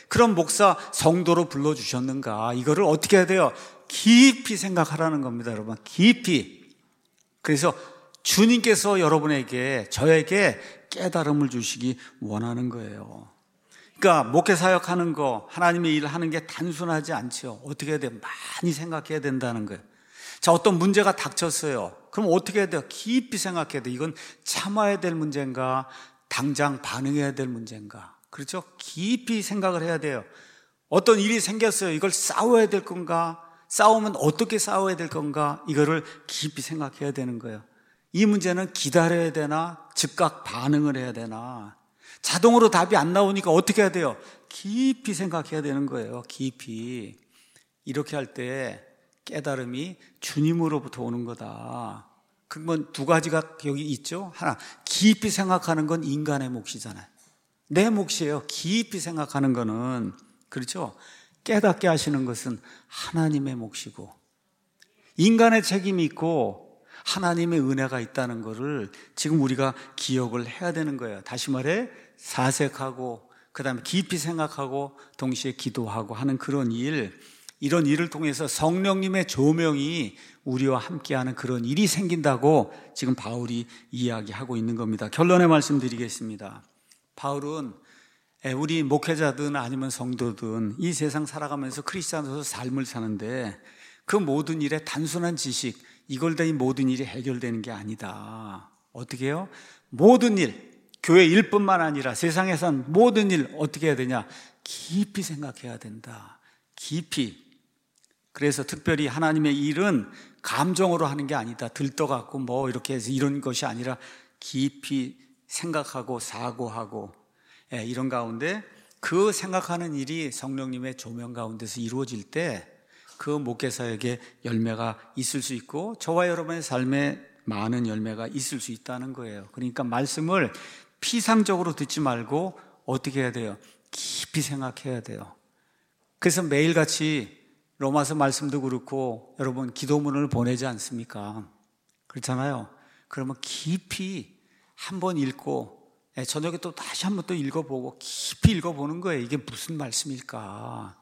그런 목사 성도로 불러주셨는가? 이거를 어떻게 해야 돼요? 깊이 생각하라는 겁니다, 여러분. 깊이. 그래서 주님께서 여러분에게, 저에게 깨달음을 주시기 원하는 거예요. 그러니까 목회사역 하는 거, 하나님의 일을 하는 게 단순하지 않죠. 어떻게 해야 돼요? 많이 생각해야 된다는 거예요. 자, 어떤 문제가 닥쳤어요. 그럼 어떻게 해야 돼요? 깊이 생각해야 돼요. 이건 참아야 될 문제인가? 당장 반응해야 될 문제인가? 그렇죠? 깊이 생각을 해야 돼요. 어떤 일이 생겼어요. 이걸 싸워야 될 건가? 싸우면 어떻게 싸워야 될 건가? 이거를 깊이 생각해야 되는 거예요. 이 문제는 기다려야 되나? 즉각 반응을 해야 되나? 자동으로 답이 안 나오니까 어떻게 해야 돼요? 깊이 생각해야 되는 거예요. 깊이. 이렇게 할 때 깨달음이 주님으로부터 오는 거다. 그러면 두 가지가 여기 있죠. 하나, 깊이 생각하는 건 인간의 몫이잖아요. 내 몫이에요. 깊이 생각하는 거는. 그렇죠? 깨닫게 하시는 것은 하나님의 몫이고, 인간의 책임이 있고 하나님의 은혜가 있다는 것을 지금 우리가 기억을 해야 되는 거예요. 다시 말해, 사색하고 그 다음에 깊이 생각하고 동시에 기도하고 하는 그런 일, 이런 일을 통해서 성령님의 조명이 우리와 함께하는 그런 일이 생긴다고 지금 바울이 이야기하고 있는 겁니다. 결론의 말씀드리겠습니다. 바울은 우리 목회자든 아니면 성도든 이 세상 살아가면서 크리스찬으로서 삶을 사는데 그 모든 일에 단순한 지식, 이걸 다 이 모든 일이 해결되는 게 아니다. 어떻게 해요? 모든 일, 교회 일뿐만 아니라 세상에선 모든 일 어떻게 해야 되냐? 깊이 생각해야 된다. 깊이. 그래서 특별히 하나님의 일은 감정으로 하는 게 아니다. 들떠갖고 뭐 이렇게 해서 이런 것이 아니라 깊이 생각하고 사고하고, 예, 이런 가운데 그 생각하는 일이 성령님의 조명 가운데서 이루어질 때 그 목회사에게 열매가 있을 수 있고 저와 여러분의 삶에 많은 열매가 있을 수 있다는 거예요. 그러니까 말씀을 피상적으로 듣지 말고 어떻게 해야 돼요? 깊이 생각해야 돼요. 그래서 매일같이 로마서 말씀도 그렇고 여러분 기도문을 보내지 않습니까? 그렇잖아요. 그러면 깊이 한번 읽고 저녁에 또 다시 한번 또 읽어보고 깊이 읽어보는 거예요. 이게 무슨 말씀일까?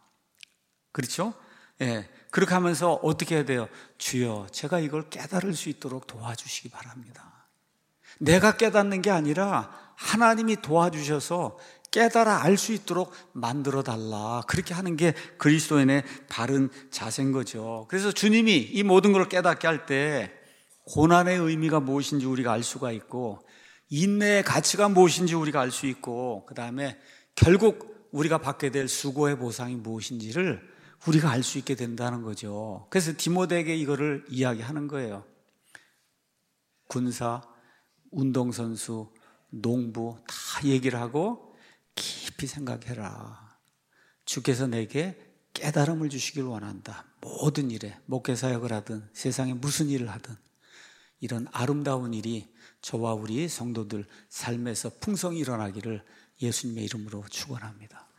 그렇죠? 예, 그렇게 하면서 어떻게 해야 돼요? 주여, 제가 이걸 깨달을 수 있도록 도와주시기 바랍니다. 내가 깨닫는 게 아니라 하나님이 도와주셔서 깨달아 알 수 있도록 만들어 달라. 그렇게 하는 게 그리스도인의 바른 자세인 거죠. 그래서 주님이 이 모든 걸 깨닫게 할 때 고난의 의미가 무엇인지 우리가 알 수가 있고, 인내의 가치가 무엇인지 우리가 알 수 있고, 그 다음에 결국 우리가 받게 될 수고의 보상이 무엇인지를 우리가 알 수 있게 된다는 거죠. 그래서 디모데에게 이거를 이야기하는 거예요. 군사, 운동선수, 농부 다 얘기를 하고 깊이 생각해라. 주께서 내게 깨달음을 주시길 원한다. 모든 일에, 목회사역을 하든 세상에 무슨 일을 하든 이런 아름다운 일이 저와 우리 성도들 삶에서 풍성히 일어나기를 예수님의 이름으로 축원합니다.